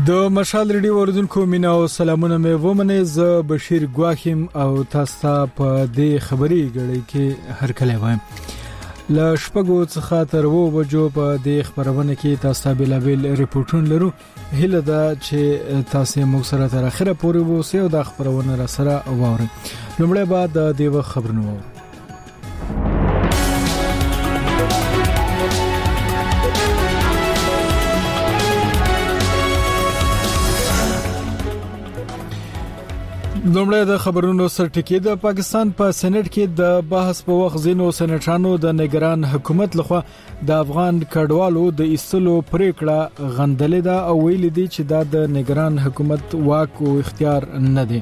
د مشال ریډیو اوریدونکو مینا او سلامونه مې ومنه ز بشیر ګواخیم او تاسو په دې خبري غړي کې هر کله وایم ل شپږو څخه تر وو بجو په دې خبرونه کې تاسو بلابل ریپورتونه لرو هله دا چې تاسو موږ سره تر اخره پورې وو او د خبرونه را سره واوري لومړی بعد د دې خبرونه وو لومړی د خبرونو سرټکی د پاکستان په سېنات کې د بحث په وخت زینو سېناترانو د نگران حکومت لخوا د افغان کډوالو د ایستلو پریکړه غندلې ده او ویل دي چې دا د نگران حکومت واک او اختیار نه دی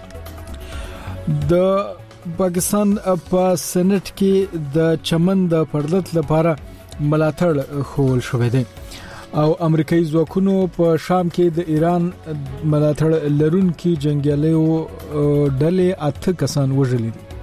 د پاکستان په سېنات کې د چمن د پردت لپاره ملاتړ خول شوې ده او امریکایي ځواکونو په شام کې د ایران ملاتړ لرونکي جنگیالیو ډلې 8 کسان وژلي دي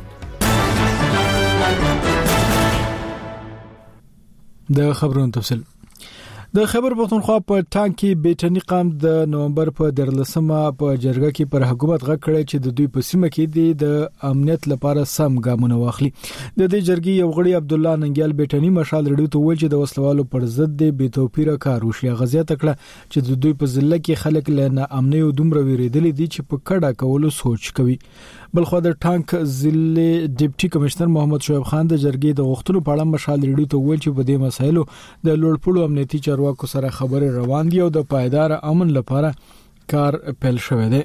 د خبرونو تفصیل د خبر پښتونخوا په ټانکی بیٹنی قام د نومبر په 13مه په جرګه کې پر حکومت غږ کړی چې د دوی په سیمه کې د امنیت لپاره سم ګامونه واخلي د دې جرګې یو غړي عبد الله ننګیال بیٹنی مشال ریډیو ته ویل چې د وسلوالو پر ضد د بې توپیره کار وشي غزیات کړه چې د دوی په ځله کې خلک له امنیت او دومره ویریدل دي چې په کډه کولو سوچ کوي بلخو د ټانک ضلع ډیپټي کمشنر محمد شعیب خان د جرګې د غوښتنو په اړه مشال ریډیو ته ویل چې په دې مسایلو د لوړپوړو امنیتي چارواکو سره خبرې روان دي او د پایدار امن لپاره کار پیل شوی دی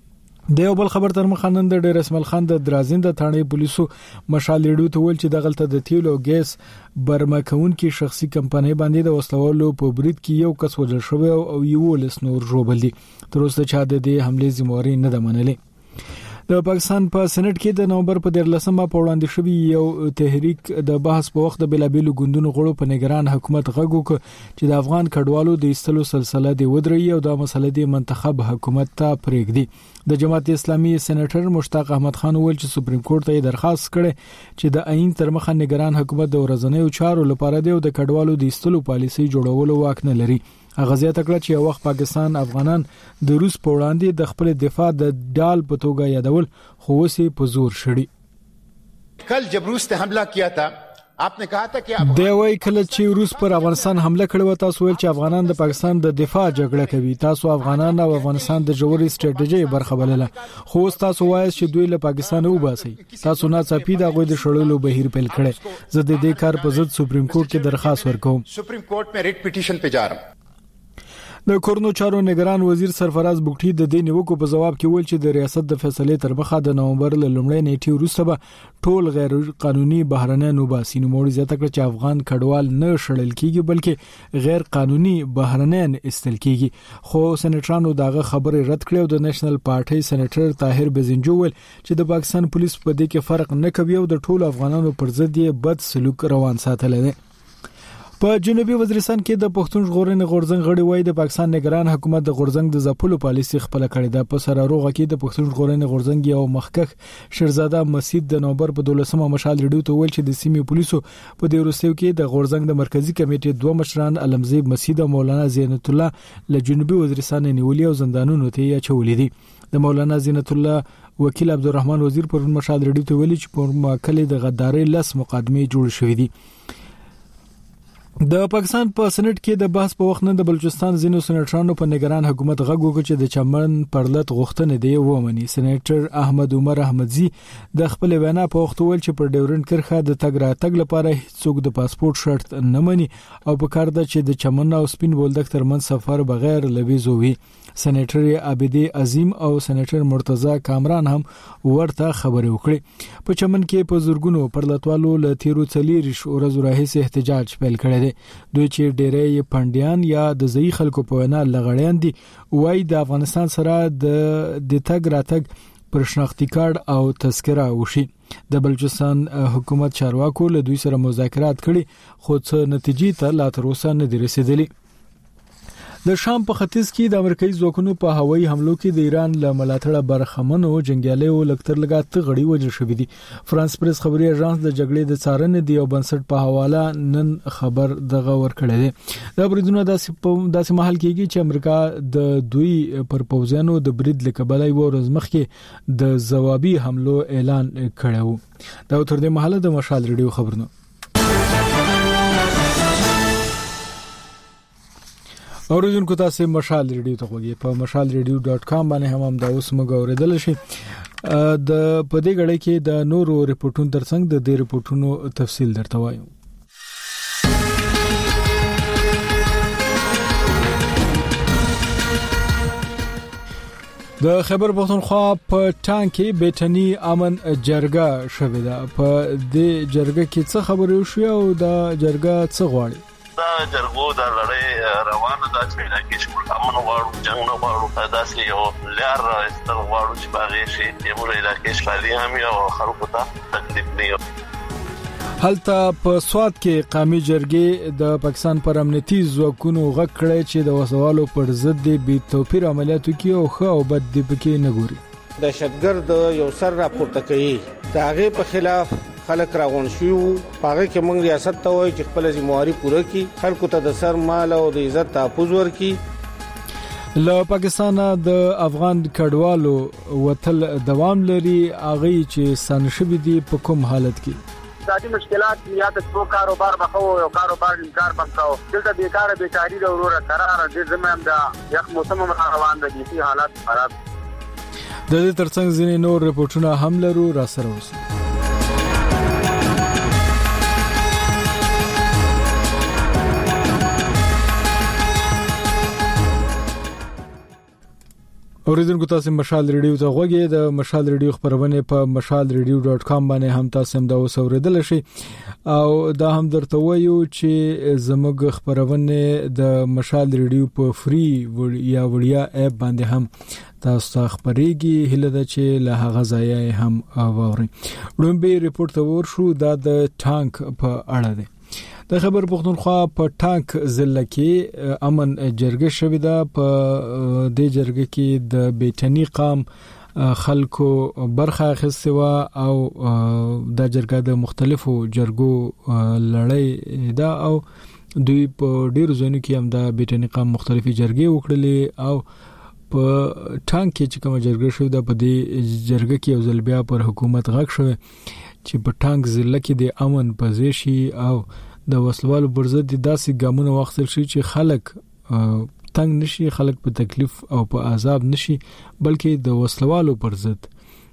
د یو بل خبر تر مخانن د ډیر اسماعیل خان د درازنده ثانې پولیسو مشال ریډیو ته ویل چې د غلطه د تیلو ګیس برما کون کې شخصي کمپنۍ باندې د وسلوالو په برید کې یو کس وژل شوی او یو لس نور ژوبل دي تر اوسه چا د دې حمله ذمہواری نه ده منلې د پاکستان په سېنات کې د نومبر په 13مه په وړاندې شوی یو تحریک د بحث په وخت د بلابلو ګوندونو غړو په نگران حکومت غږ وکړ چې د افغان کډوالو د ایستلو سلسله دی ودرې او د مسلې د منتخب حکومت ته پرېږدي د جماعت اسلامي سېناتر مشتاق احمد خان ویل چې سپریم کورټ ته درخواست کړي چې د عین تر مخه نگران حکومت د ورځنیو چارو لپاره د کډوالو د ایستلو پالیسي جوړولو واک نه لري غزیات کړه چې یو وخت پاکستان افغانان د روس په وړاندې د خپل دفاع د ډال په توګه یادول خو وسې په زور شړي کل جب روس نے حملہ کیا تھا آپ نے کہا تھا کہ د وای کله چې روس پر افغانستان حمله کړې و تاسو ویل چې افغانان د پاکستان د دفاع جګړه کوي تاسو افغانان او افغانستان د جوړې سټریټیجي برخه بلله خو تاسو وایي چې دوی له پاکستان وباسي تاسو نه صفی د غوې د شړلو بهیر پیل کړي زه د دې کار په ضد سپریم کورټ کې درخواست ورکوم سپریم کورټ میں ریټ پټیشن په جارم د کورنو چارو نگران وزیر سرفراز بوټي د دې نیوکو په جواب کې ویل چې د ریاست د فیصلې تر مخه د نومبر ل لومړۍ نیټه وروسته به ټول غیر قانوني بهرنۍ نوباسي نوموړي زیاته کړ چې افغان کډوال نه شړل کیږي بلکې غیر قانوني بهرنۍ استل کیږي خو سېناترانو داغه خبره رد کړې او د نېشنل پارټي سېناتر طاهر بزنجو ویل چې د پاکستان پولیس په دې کې فرق نه کوي او د ټول افغانانو پر ضد یې بد سلوک روان ساتل دي په جنوبي وزیرستان کې د پښتون ژغورنې غورځنګ غړي وای د پاکستان نگران حکومت د غورځنګ د ځپلو پالیسي خپل کړې ده په سره روغه کې د پښتون ژغورنې غورځنګ یو مخکښ شهزاده مسعود د نومبر په 12مه مشال ریډیو ته ویل چې د سیمې پولیسو په دې وروستیو کې د غورځنګ د مرکزی کمیټې دوه مشران علمزیب مسعود او مولانا زینت الله له جنوبي وزیرستان نیولې او زندانونو ته یې چولې دي د مولانا زینت الله وکیل عبدالرحمن وزیر پر مشال ریډیو ته ویل چې په ماکل د غداري لس مقدمه جوړ شوې دي د پاکستان په سېنات کې د بحث په وخت نه د بلوچستان ځینو سېناترانو په نگران حکومت غږ وکړ چې د چمن پرلت غوښتنه دی ومني سېناتر احمد عمر احمدزي د خپل وینا په وخت ویل چې پر ډیورنډ کرخه د تګ راتګ لپاره هیڅوک د پاسپورت شرط نه مني او په کار ده چې د چمن او سپین بولدک ترمن سفر بغیر لویزو وي سېناتر عابدی عظیم او سېناتر مرتضی کامران هم ورته خبرې وکړي په چمن کې په زورګونو پرلتوالو ل تیرو چلیریش ورځو راهیسه احتجاج پیل کړی دی دوی چې ډېرې پندیان یا د ځای خلکو په وینا لغړیان دي وای د افغانستان سره د تګ راتګ پر شناختی کارت او تذکره وشي د بلوچستان حکومت چارواکو له دوی سره مذاکرات کړي خو څه نتیجې ته لا تر اوسه نه دي رسیدلي د شام په ختیځ کې د امریکایي ځواکونو په هوایي حملو کې د ایران له ملاتړه برخمنو جنگیالیو لکتر لګات غړي وژل شوې دي. فرانس پریس خبري اژانس د جګړې د څارنې دی او بنسټ په حواله نن خبر دغه ورکړی دی. دا بریدونه داسې محل کېږي چې امریکا د دوی پر پوځیانو د برید لکبلای و ورځ مخکې د ځوابي حملو اعلان کړو. دا تر دې محله د مشال ریډیو خبرونه. اوریدونکو تاسو مشال ریډیو ته وګورئ په mashalradio.com باندې هم دا اوس موږ اوریدل شي. د پدې غړي کې د نورو ریپورتونو ترڅنګ د دې ریپورتونو تفصیل درته وایم. د خیبر پختونخوا په ټانکی بیٹنی امن جرګه شوې ده. په دې جرګه کې څه خبرې وشوي او د جرګه څه غواړي؟ دا جرګو د لړۍ روانه ده چې علاقې شمول امن غواړو، جنگ نه غواړو، داسې یو لار استل غواړو چې باغې شي یمو علاقې شفالي هم یو خلکو ته تکلیف نه یو. هلته په سواد کې قومي جرګې د پاکستان پر امنیتي ځواکونو غږ کړی چې د وسوالو پر ضد بي توپیر عملیاتو کې او ښه او بد دی پکې نه ګوري. د شتګرد یو سر راپورته کوي دا هغه په خلاف خلک راغون شو. هغه کې موږ ریاست ته وایي چې خپل ذمہواری پوره کړي، خلکو ته د سر مال او د عزت تحفظ ورکړي. له پاکستان د افغان کډوالو وتل دوام لري. هغه چې سنشبي دي په کوم حالت کې ذاتي مشکلات یا د څو کاروبار بخو او کاروبار انکار بخو دلته بیکاره بیکاری د وروره قرار د زمام د یخ موسم روان دي حالات خراب. د دې ترڅنګ ځینې نور ریپورتونه هم لرو را سره اوسئ. اوریدونکو تاسو مشال ریډیو ته غوږی د مشال ریډیو خبرونه په mashalradio.com باندې هم تاسو هم دا اوریدل شي او دا هم درته وایو چې زموږ خبرونه د مشال ریډیو په فری یا وړیا اپ باندې هم تاسو ته خبرېږي. هله ده چې له هغه ځای هم واوري. لومبي ریپورت ورشو دا د ټانک په اړه دی. د خیبر پختونخوا په ټانک ضلع کې امن جرګه شوې ده. په دې جرګه کې د بیٹنی قام خلکو برخه اخیستې و او د جرګه د مختلفو جرګو لړۍ ده او دوی په ډیرو ځایونو کې هم د بیٹنی قام مختلفي جرګې وکړلې او په ټانک کې چې کوم جرګه شوې ده په دې جرګه کې یو ځل بیا پر حکومت غږ شوی چې په ټانک ضلع کې د امن پزیشي او د وسلوالو پر ضد داسې ګامونه واخیستل شي چې خلک تنگ نشي، خلک په تکلیف او په عذاب نشي بلکې د وسلوالو پر ضد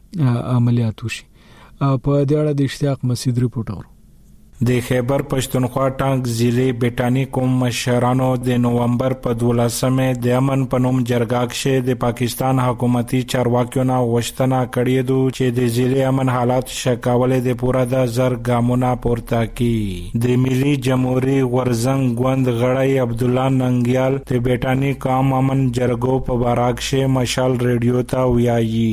عملیات وشي. په دې اړه د اشتیاق مسعود ریپورت اورو. د خیبر پښتونخوا ټانک ضلع بیٹانی کوم مشرانو د نومبر په 12مه د امن پنوم جرګه کې د پاکستان حکومتي چارواکیو نه وشتنه کړې دو چې د ضلع امن حالات شکاولې د پورا د زر ګامونه پورته کی. د ملي جمهوریت غورزنګ غوند غړی عبد الله ننګیال د بیٹانی قوم امن جرګو په باراک کې مشال ریډیو ته ویایي.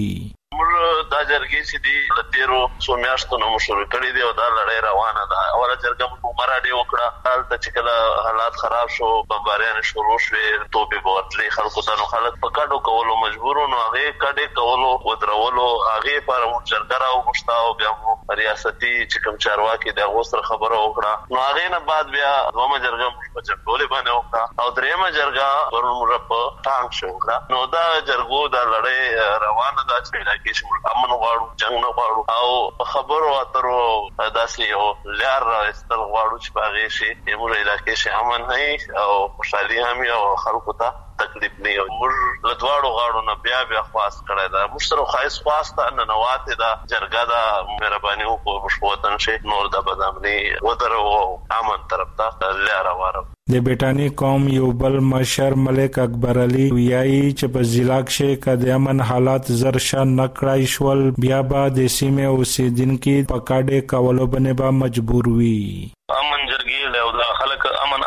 دا جرګې چې دی د تیرو څو میاشتو نه مشورې کړې دي او دا لړۍ روانه ده. اوله جرګه موږ مراډي وکړه، هلته چې کله حالات خراب شو بمباریان شروع شوې، توبې بوتلې خلکو ته، نو خلک په کډو کولو مجبور نو هغه کډې کولو ودرولو هغه پر موږ جرګه راوغوښته او بیا مو ریاستي چې کوم چارواکي د غوستر خبره وکړه. نو هغه نه بعد بیا دومره جرګه موږ په جټولې باندې وکړه او درېمه جرګه ورنمره په ټانک شو وکړه. نو دا جرګو د لړۍ روانه ده چې علاقې شمول امن غواړو، جنگ نه غواړو او خبرو اترو داسې یو لار استل غواړو چې باغې شي یمو علاقې شي امن نه او خوشحالي هم یو خلکو ته تکلیف نه. موږ له دواړو غاړو نه بیا خواست کړی دا موږ سره خواهش خواسته ننواتې دا جرګه دا مهرباني وکړو موږ وطن شي نور د بدامني ودرو امن طرف ته لار واره. د بیٹانی قوم یو بل مشر ملک اکبر علي ویایي چې په ضلع کې کله امن حالات زرشا نکړای شول بیا به د سیمه اوسیدونکو په کاډه کولو باندې به مجبور وي. امن جرګې له خلک امن ناري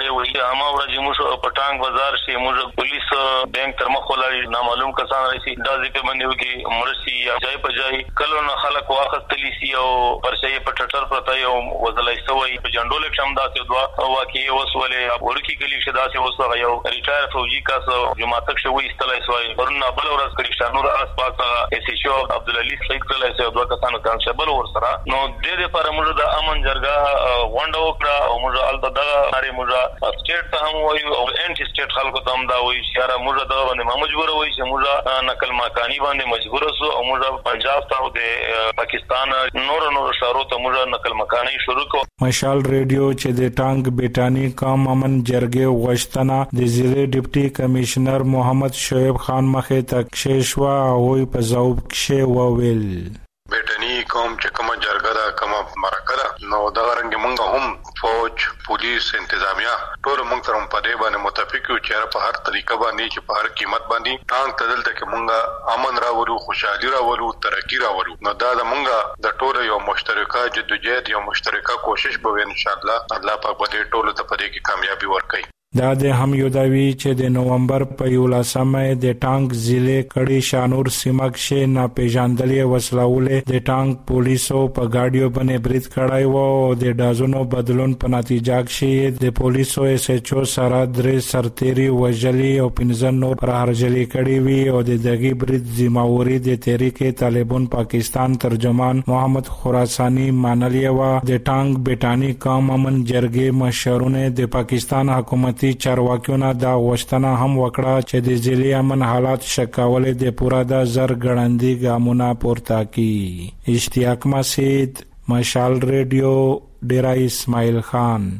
وي اما ورځ موږ په ټانګ بازار شي موږ پولیس بانک تر مخ ولای نامعلوم کسان راشي دا ځکه باندې وکي مرسي یا ځای په ځای کله نه خلک واخستلی سي او پرشي په ټټر پرته یو وزلای سوی په جنډول کې هم داسې دوا واقعي وسولې ورکی کلی شدا سي وسره یو ریټایر فوجي کاس جماعتک شوی استلای سوی ورنه بل ورځ کړي شانور اس پاس اس سی او عبدالعلی سید کله سي دوا کسانو کانسټیبل ور سره نو د دې لپاره موږ د امن جرګه غونډه وکړه او موږ الته د هاري موږ سټیټ ته هم وایو او انټي سټیټ خلکو ته هم دا وایي چې را موږ د باندې مجبور وایي چې موږ نقل مکانی باندې مجبور سو او موږ پنجاب ته د پاکستان نور شهرو ته موږ نقل مکانی شروع کړو. مشال ریډیو چې د ټانګ بیٹانی قوم امن جرګې وشتنه د ضلع ډیپټي کمشنر محمد شعیب خان مخه تکشیشوا او په ځواب کې وویل بیٹنی قوم چې کومه جرګه دا کومه مرکه نو دا رنګ مونږ هم فوج پولیس انتظامیه ټول مونږ سره په دې باندې متفق یو چې په هر طریقه باندې چې په هر قیمت باندې ټانګ تدلته کې مونږ امن راوړو خوشحالي راوړو ترقی راوړو نو دا مونږ د ټول یو مشترکه جدوجہد یو مشترکه کوشش به ان شاء الله پاک به ټول ته په دې کې کامیابی ورکړي. دا د هم یو داوی چې د نومبر په 11مه د ټانګ ضلع کړي شانور سیمک شه ناپېژاندلې وسلهولې د ټانګ پولیسو په گاډیو باندې برید کړای وو او د دازونو بدلون په نتیجه کې د پولیسو اس ایچ او سره درې سرتيري وجلي او 15 نور پر هرجلي کړي وي او د دغه برید ذمہواری د تحریک طالبان پاکستان ترجمان محمد خراسانی مانلی و د ټانګ بیٹانی قوم امن جرګې مشرونه د پاکستان حکومت چارواکیونه دا غوښتنه هم وکړه چې د ضلع امن حالات شکاولې د پورا د زر غړندې ګامونه پورته کړي. اشتیاق مسعود مشال ریډیو ډیرا اسماعیل خان.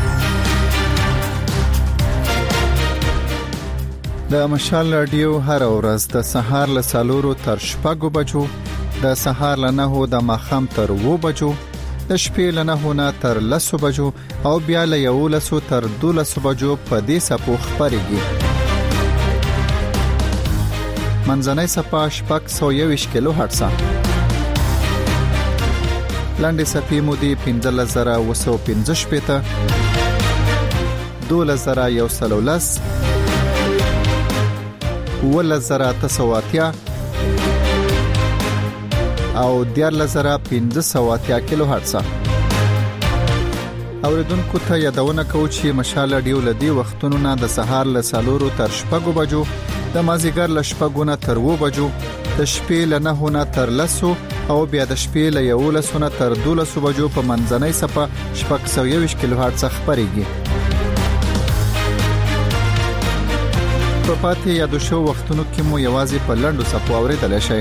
د مشال رادیو هر ورځ د سهار له 4 تر 6 بجو د سهار له 9 د ماخام تر 2 بجو د شپې له 9 تر 10 بجو او بیا له 11 تر 12 بجو په دې سپو خبريږي. منځنۍ سپا شپږ 121 کیلو هرتز لاندې سپې مودي 15015 پته 2113 ولزراتسواتیا او 14580 کیلو هرتز. اوریدونکو ته یادونه کوم چې مشال رادیو لدی وختونو نه د سهار له 4 تر 6 بجو د مازیګر له 6 نه تر 2 بجو د شپې له 9 نه تر 10 او بیا د شپې له 11 نه تر 12 بجو په منځنۍ صفه 720 کیلو هرتز خبريږي. په پاتې یادو شو وختونو کې مو یوازې په لندو صفو اوریدل شي.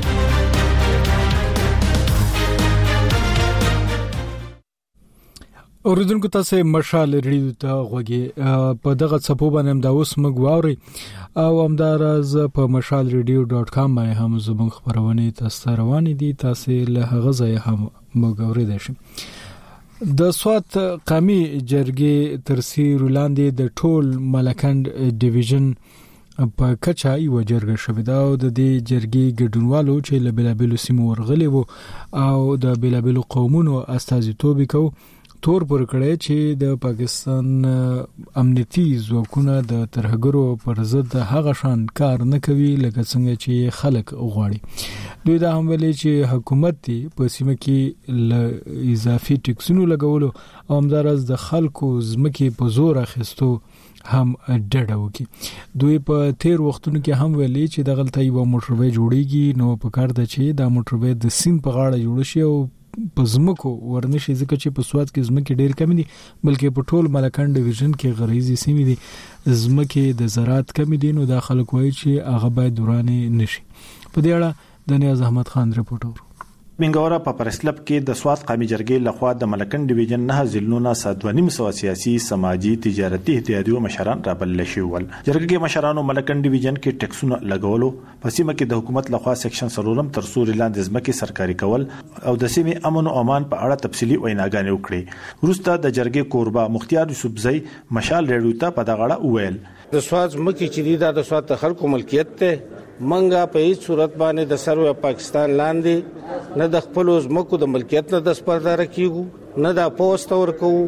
اوریدونکو تاسو مشال ریډیو ته غوږی په دغه صفو باندې دا اوس موږ واوري او همدارز په mashalradio.com باندې هم زموږ خبرونه تاسو روانې دي تاسو له هغه ځای هم موږ اوریدل شي. د سوات قومي جرګې ترسیر وړاندې د ټول ملکند ډیویژن په کچا یو جرګه شوې ده او د دې جرګې ګډونوالو چې له بلابلو سیمو ورغلي وو او د بلابلو قومونو استازیتوب وکاو تور پر کړی چې د پاکستان امنیتي ځواکونه د ترهګرو پر ضد هغه شان کار نه کوي لکه څنګه چې خلک غواړي. دوی دا هم ویلي چې حکومت په سیمه کې له اضافي ټیکسونو لګولو او همدارس د خلکو ځمکې په زور اخیستو هم ډډه وکي. دوی په تیر وختونو کې هم ویلي چې د غلطۍ و موټروي جوړیږي نو په کار ده چې دا موټروي د سین په غاړه جوړ شي او په زمکو ورنشي ځکه چې په سواد کې زمکې ډېر کم دي بلکې په ټول ملکند ډیویژن کې غریزي سیمې دي زمکې د زراعت کم دي نو د خلک وایي چې هغه باید دورانه نشي. په دې اړه د نیاز احمد خان رپورټ. منګورا په پرسلب کې د سواد قومي جرګې لخوا د ملکند ډیویژن 9 ضلعونو 7.5 سیاسي سماجی تجارتي اتحادیو مشران رابل شول. جرګې کې مشرانو ملکند ډیویژن کې ټیکسونه لګولو په سیمه کې د حکومت لخوا سیکشن 3 تر سوري لاندې ځمکې سرکاري کول او د سیمې امن او امان په اړه تفصیلی ویناګانې وکړي. وروسته د جرګې کوربا مختیار یوسفزئی مشال ریډیو ته په دغه اړه وویل د سواد ځمکې چې د سواد خلکو ملکیت ته منګه په هیڅ صورت باندې د سروي پاکستان لاندې نه د خپل ځمکو د ملکیت نه د سپردار کیږي نه د پوسټ ورکو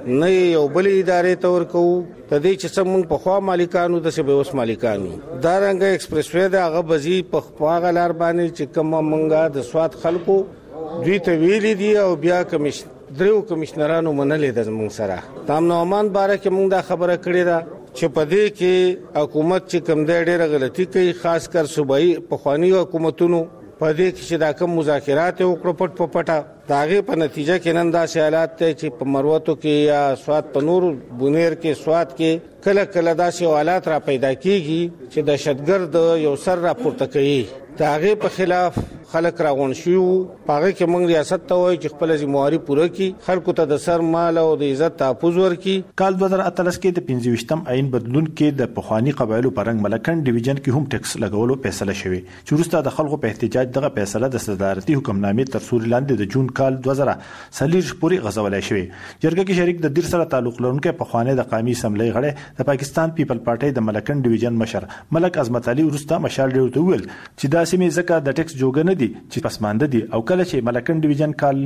نه یو بل ادارې ته ورکو د دې چې څنګه په خوا مالکانو د څه به اوس مالکانو دا رنګ ایکسپریس وې دا هغه بزی په خواغه لار باندې چې کوم منګه د سواد خلکو دوی ته ویلي دي او بیا دریو کمشنرانو منلې د زموږ سره تام نو امان باره کې موږ دا خبره کړې ده چې په دې کې حکومت چې کوم ډېره غلطي کوي خاص کر صوبایي پخوانی حکومتونو په دې کې چې دا کوم مذاکرات وکړو پټ په پټه داغه په نتیجه کې نن دا حالات ته چې په مروتو کې یا سواد په نور بونیر کې سواد کې کله کله داسې حالات را پیدا کیږي چې دهشتګرد یو سر راپورته کوي داغه په خلاف خلک راغون شو پاره کې موږ ریاست ته وایي چې خپل ذمہواری پوره کړي خلکو ته د سر مال او د عزت تحفظ ورکړي کال 2013 کې د 25م عین بدلون کې د پخوانی قبایلو پرنګ ملکن ډیویژن کې هم ټیکس لګولو فیصله شوه چې وروسته د خلکو په احتجاج دغه فیصله د صدارتي حکمنامې تر سوري لاندې د جون کال 2000 پورې غځولای شوه جرګه کې شریک د دیر سره تعلق لرونکو پخوانی د قومي اسمبلی غړي د پاکستان پیپل پارټي د ملکن ډیویژن مشر ملک عظمت علي وروسته مشال ډیو ته ویل چې دا سیمه زکه د ټیکس جوګه نه دي چې پسمانده دي او کله چې ملکن ډیویژن کال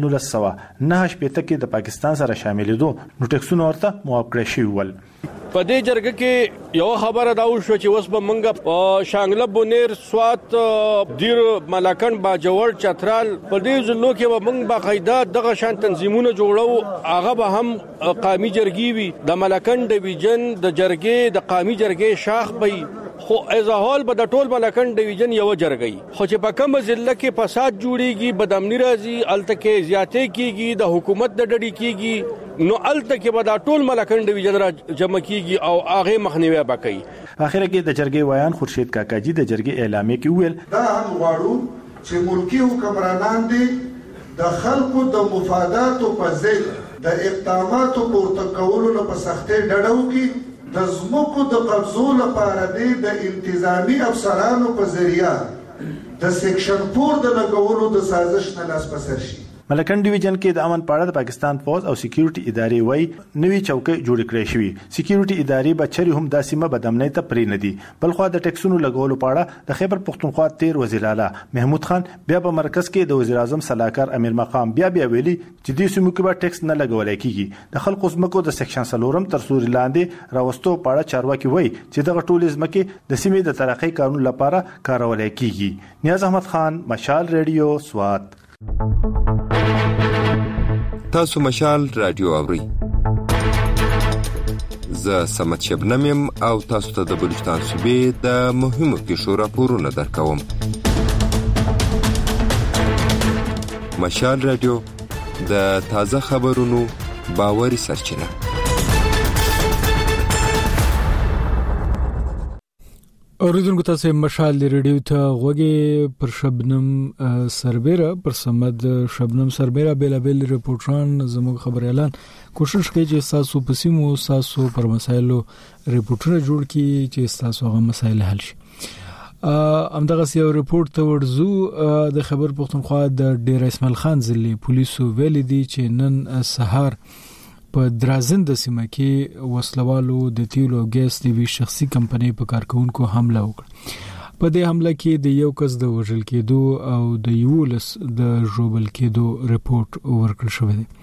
1909 پته کې د پاکستان سره شاملېدو نو ټیکسونه ورته موافقه شوی ول په دې جرګه کې یو خبره دا وشو چې وس به منګه شانګله بونیر سوات دیر ملکن باجوړ چترال په دې ځلو کې به منګ باقاعده دغه شان تنظیمونه جوړو هغه به هم قومي جرګي وي د ملکن ډیویژن د جرګې د قومي جرګې شاخ به خو ازهال به د ټول ملکن ډیویژن یو جرګي خو چې په کوم ضلع کې فساد جوړيږي بدامنی راځي التکه زیاتې کیږي د حکومت د ډډی کیږي نو التکه به د ټول ملکن ډیویژن را جمع کیږي او هغه مخنیوي وکړي اخر کې د جرګې ویان خورشید کاکاجي د جرګې اعلامیه کې ویل دا هم غواړو چې ملکی حکمرانان دي د خلکو د مفاداتو په ځای د اقداماتو پورته کولو په سختۍ ډډه وکړي د زموکو د قبضو لپاره د انتظامی افسرانو په ذریعہ د سیکشن 4 د لګولو د سازش نه لاس پسر شي ملکن ډیویژن کې د امن پاړه د پاکستان فوج او سکیورټي ادارې وای نوې چوکۍ جوړ کړې شوې سکیورټي ادارې به چری هم د سیمه بدامنۍ ته پرې نه دي بلخو د ټیکسونو لګولو پاړه د خیبر پختونخوا تیر وزیر اعلی محمود خان بیا په مرکز کې د وزیر اعظم صلاحکار امیر مقام بیا ویلي چې د سیمو کې به ټیکس نه لګول کیږي د خلکو زمکو د سیکشن 4 تر سوري لاندې راوستو پاړه چارواکي وای چې دغه ټول زمکه د سیمې د ترقۍ قانون لپاره کارول کیږي نیاز احمد خان مشال ریډیو سوات تاسو مشال رادیو اورئ زه سمت شبنم يم او تاسو ته د بلوچستان صوبې د مهمو پیښو راپورونه درکوم مشال رادیو د تازه خبرونو باوري سرچینه اوریدونکو تاسو مشال ریډیو ته غوږی پر شبنم سربېره پر سمد شبنم سربېره بیلابل ریپورټران زموږ خبر اعلان کوشش کوي چې تاسو په سیمو تاسو پر مسایلو ریپورټونه جوړ کړي چې تاسو هغه مسایل حل شي امدغه یو ریپورت ته ورزو د خبر پختونخوا د ډیر اسماعیل خان ضلع پولیسو ویل دي چې نن سهار په درازند سیمه کې وسلوالو د تیلو ګیس د وی شخصي کمپنۍ په کارکونکو حمله وکړه په دې حمله کې د یو کس د وژل کېدو او د یولس د ژوبل کېدو ریپورت ورکړل شوی دی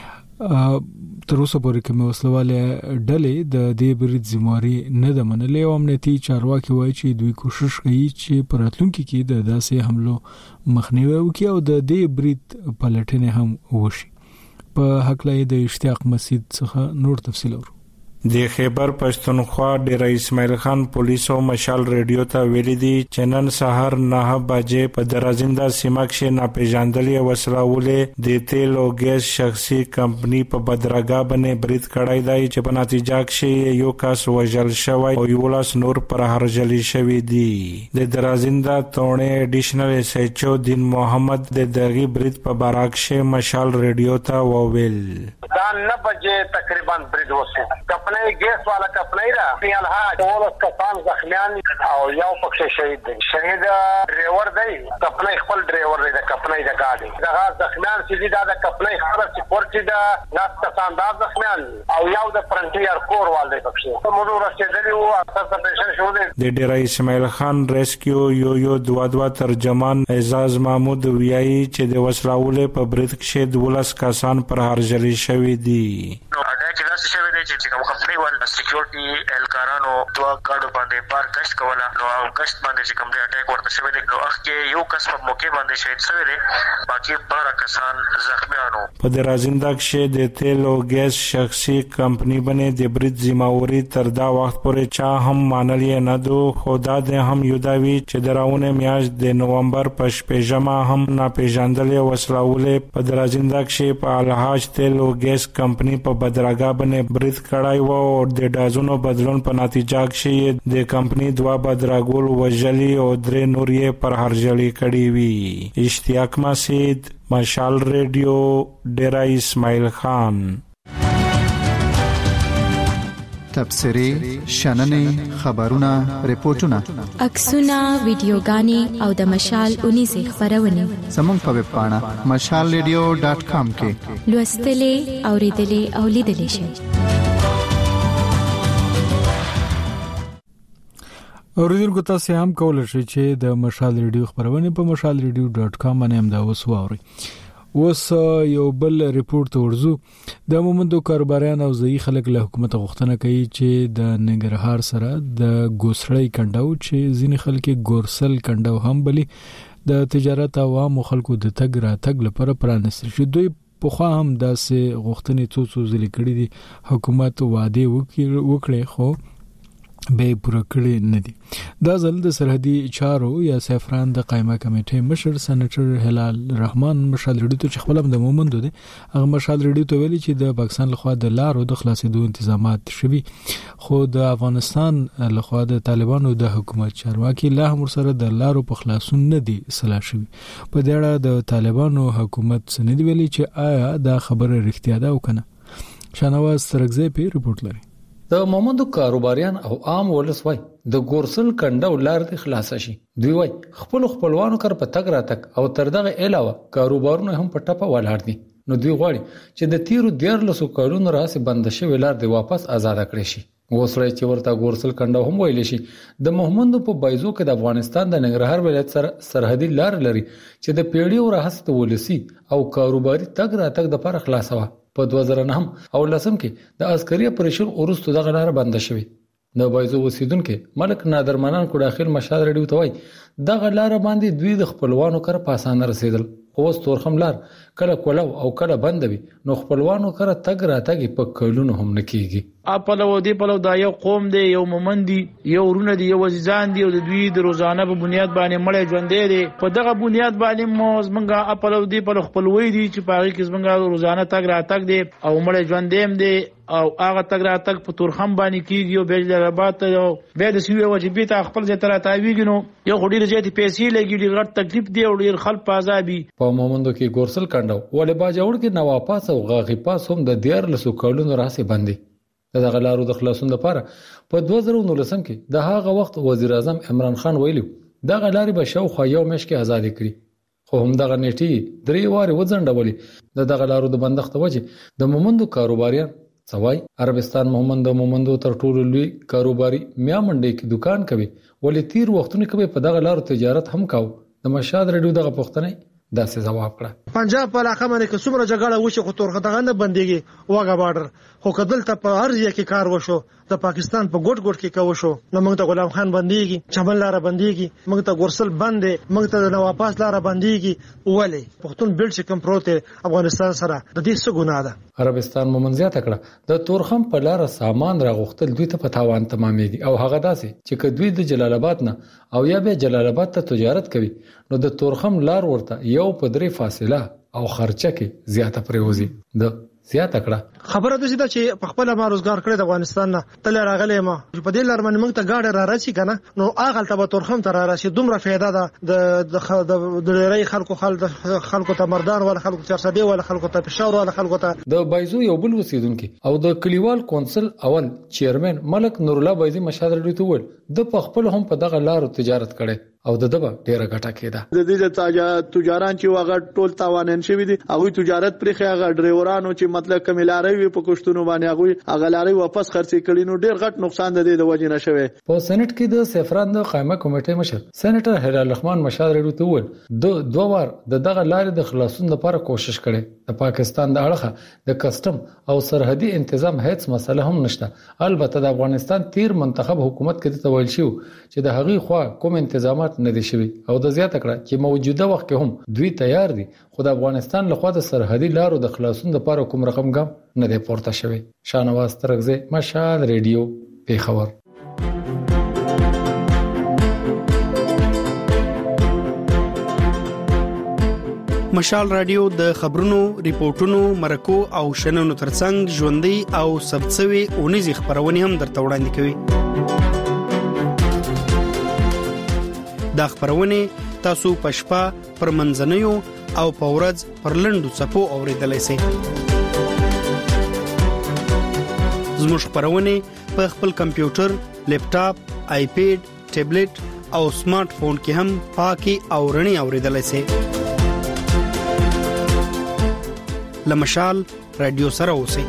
تر اوسه پورې کوم وسلواله ډلې د دې برید ذمہواری نه د منلې او امنیتي چارواکي وایي چې دوی کوشش کوي چې په راتلونکي کې د داسې حملو مخنیوي وکړي او د دې برید پلټنې هم وشي په حق لای د اشتیاق مسجد څخه نور تفصیل اورو د خیبر پښتونخوا ډیر اسماعیل خان پولیسو مشال ریډیو ته ویلي دي چې نن سهار 9 بجې په درازنده سیمه کې ناپېژاندلې وسلواله د تیل او ګیس شخصي کمپنۍ په بدرګه باندې برید کړای دی چې په نتیجه کې یو کس وژل شوی او یو لاس نور پر هرجلی شوی دی د درازنده تونه اډیشنل ایس ایچ او دین محمد د دغه برید په باراکشه مشال ریډیو ته وویل دا 9 بجې تقریبا برید وشو کپنۍ ګیس والا کپنۍ را پیال ها ټول کسان زخمیان او یو پکې شهید دي شهید ډرایور دی کپنۍ خپل ډرایور دی د کپنۍ د گاډي دا زخمیان چې دا د کپنۍ خبر سپورټي دا ناس کسان دا زخمیان او یو د فرنټیر کور والي پکې موږ رسېدلی وو اکثر پیشن شو دي د ډیرای اسماعیل خان ریسکیو یو دوا ترجمان اعزاز محمود ویایي چې د وسلاولې په برید کې 12 کسان پر هرجلی شوی دي چې دا چې کوم کمپنی ول سکیورټي اهلکارانو دوا کارډ باندې بار کشت کوله نو هغه کشت باندې چې کوم دی اٹیک ورته شوی دی نو هغه یو کس په موقع باندې شهید شوی دی باقي 12 کسان زخمیانو. په درازنده کې د تیل او ګیس شخصي کمپنی باندې د برید ذمہواری تر دا وخت پورې چا هم مانلې نه دو خدا د هم یوداوی چې دراونه میاشت د نومبر په شپږمه هم ناپېژندلې وسلهولې په درازنده کې په الحاج تیل او ګیس کمپنی په بدرګه باندې برید کړای و او د دازونو بدلون په نتیجه کې د کمپنی دوا بدرګول وجلی او درې نورې پر هرجلی کړي وی. اشتیاق مسعود، مشال ریډیو، ډیرا اسماعیل خان. تبصری، شننې، خبرونه، ریپورتونه، عکسونه، ویډیوګانې او د مشال 19 خبرونه زموږ په ویب پاڼه mashalradio.com کې لوستلې، اوریدلې او لیدلې شئ. اوریدونکو تاسو هم کولای شئ چې د مشال ریډیو خبرونه په mashalradio.com باندې هم دا وسوارئ. اوس یو بل ریپورت ورزو. د مومندو کاروباریان او ځای خلک له حکومت غوښتنه کوي چې د ننګرهار سره د ګوسړی کنډاو چې ځینې خلک ګورسل کنډاو هم بلی د تجارت او عام خلکو د تګ راتګ لپاره پرانستل شي. دوی په خوا هم داسې غوښتنې څو ځلې کړې دي. حکومت وعده وکړي خو به پوره کړی نه دي. دا ځل د سرحدي چارو یا سفران د قائمه کمیټې مشر سېنیټر هلال رحمان مشال ریډیو چې خپل د مومندو دي هغه مشال ریډیو ته ویلي چې د پاکستان لخوا د لارو د خلاصېدو تنظیمات شوي خو د افغانستان لخوا د طالبانو د حکومت چارواکي لا هم سره د لارو په خلاصون نه دي اصلاح شوي. په دې اړه د طالبانو حکومت سند ویلي چې آیا دا خبره رښتیا ده او کنه. شانواز ترغزی په ریپورت لري. د مومندو کاروباریان او عام ولس وای د ګورسل کنډه ولار د خلاص شي. دوی وای خپلوانو کر په تګ راتګ او تر دغه علاوه کاروبارونه هم په ټپه ولاړ دي. نو دوی غواړي چې د تیرو 14 کلونو راځي بند شوی لار د واپس آزاد کړي شي. وسره چې ورته ګورسل کنډه هم ویل شي. د مومندو په بایزو کې د افغانستان د ننګرهار ولایت سره سرحدي لار لري چې د پیړیو راهسته ولسی او کاروباري تګ راتګ د پر خلاصوه. په 2009 او لسم کې د عسکري اپریشن ورستو دغه لار بند شوه. د بایزو اوسیدونکو ملک نادر منان کو داخل مشال ریډیو ته وای دغه لار باندې دوی د خپلوانو کر پاسانه رسیدل. خو ستورخم لار کله کولو او کله بندوي نو خپلوانو کر تګ راتګ په کلونو هم نکېږي. اپلو دی پلو دا یو قوم دی یو مومندي یو ورونه دی یو عزیزان دی او د دوی د روزانه په بنیاد باندې مړې ژوندې دي. په دغه بنیاد باندې موږ منګه اپلو دی پلو خپلوي دي چې پاره کې زمونږه روزانه تګ راتګ دی او مړې ژوندې دي او هغه تګ راتګ په تورخم باندې کیږي او بیل ربات او به د سیوی واجبې ته خپل ځای تر تاویږي نو یو خډیر ځای ته پیسې لګي ډیر غټ تکلیف دی او ډیر خلک پازابي. په مومندو کې ګورسل کنډو ولې باجوړ کې نواپاس او غاغي پاس هم د 14 کلونو راځي باندې دغه لارو د خلاصون لپاره په 2019 کې د هغه وخت وزیر اعظم عمران خان ویلو دغه لارې به شاوخوا یو میاشت کې آزاد کړي. خو هم دغه نیټي درې واره وځنډولې. دغه لارو د بندښت وجه د مومندو کاروباریان سوای عربستان مومندو تر ټولو لوی کاروباري میا منډي کې دکان کوي ولې تیر وختونه کې په دغه لارو تجارت هم کاو. د مشاد ریډیو دغه پښتنه دا څه جواب کړه. پنجاب په علاقه باندې کې څومره جګړه وشي خو تورخه دغه نه بنديږي واګه بارډر خو کدل ته په هر ځای کې کار وشو د پاکستان په ګډ کې کو شو نو موږ ته غلام خان بنديږي چمن لار بنديږي موږ ته ګورسل بندې موږ ته نواپاس لار بنديږي ولې پښتون بیل چې کم پروت افغانستان سره د دې څه ګناه ده. عربستان مومنزیات کړه د تورخم په لار سامان راغختل دوی ته په تاوان تمامېږي او هغه داسې چې کدوې د جلال آباد نه او یا به جلال آباد ته تجارت کوي نو د تورخم لار ورته یو په درې فاصله او خرچه کې زیاته پریوزي. د زیاته کړه خبره د دې چې په خپل ما روزګار کړی د افغانستان نه تل راغلی ما په دې لار باندې موږ ته گاډه را راشي کنه نو اغل ته به تورخم ته را راشي دومره فایده ده د لری خلکو ته مردان ولا خلکو ته سبي ولا خلکو ته پېښور ولا خلکو ته د بایزو یو بل وسیدونکو او د کلیوال کونسل اول چیرمن ملک نور الله بایزي مشاد ریډیو ته ول د خپل هم په دغه لارو تجارت کړي او دغه ډیره ګټه کېده. د دې تجاران چې واغ ټول تاوانین شوی دي هغه تجارت پرې هغه ډرایورانو چې مطلب کملاري په کوشتونو باندې هغه غلاري واپس خرڅ کړي نو ډیر غټ نقصان د وجې نشوي. په سېنات کې د سفران د قائمه کمیټې مشر سېنیټر هلال رحمان مشال رډو ته ول دوه وار دغه لارې د خلاصون لپاره کوشش کړي. د پاکستان د اړخه د کسٹم او سرحدي تنظیم هیڅ مسله هم نشته. البته د افغانستان تیر منتخب حکومت کې د تویل شو چې د هغې خوا کوم تنظیمات نه دي شوي او د زیاته کړه چې موجوده وخت کې هم دوی تیار دي خو د افغانستان لخوا د سرحدي لارو د خلاصون لپاره کوم رقم ګام نه دی پورته شوی. شاهنواز ترغزی مشال ریډیو پیښور. مشال رادیو د خبرونو، ریپورتونو، مرکو او شننو ترڅنګ ژوندۍ او سبڅوي اونیزي خبرونه هم درته وړاندې کوي. دا خبرونه تاسو په شپه پر منځنیو او په ورځ پر لنډو څپو اوریدلای شئ. زموږ خبرونه په خپل کمپیوټر، لیپټاپ، آیپیډ، ټابلیټ او سمارټ فون کې هم پاکي او رڼي اوریدلای شئ. لمشال رادیو سره اوسئ.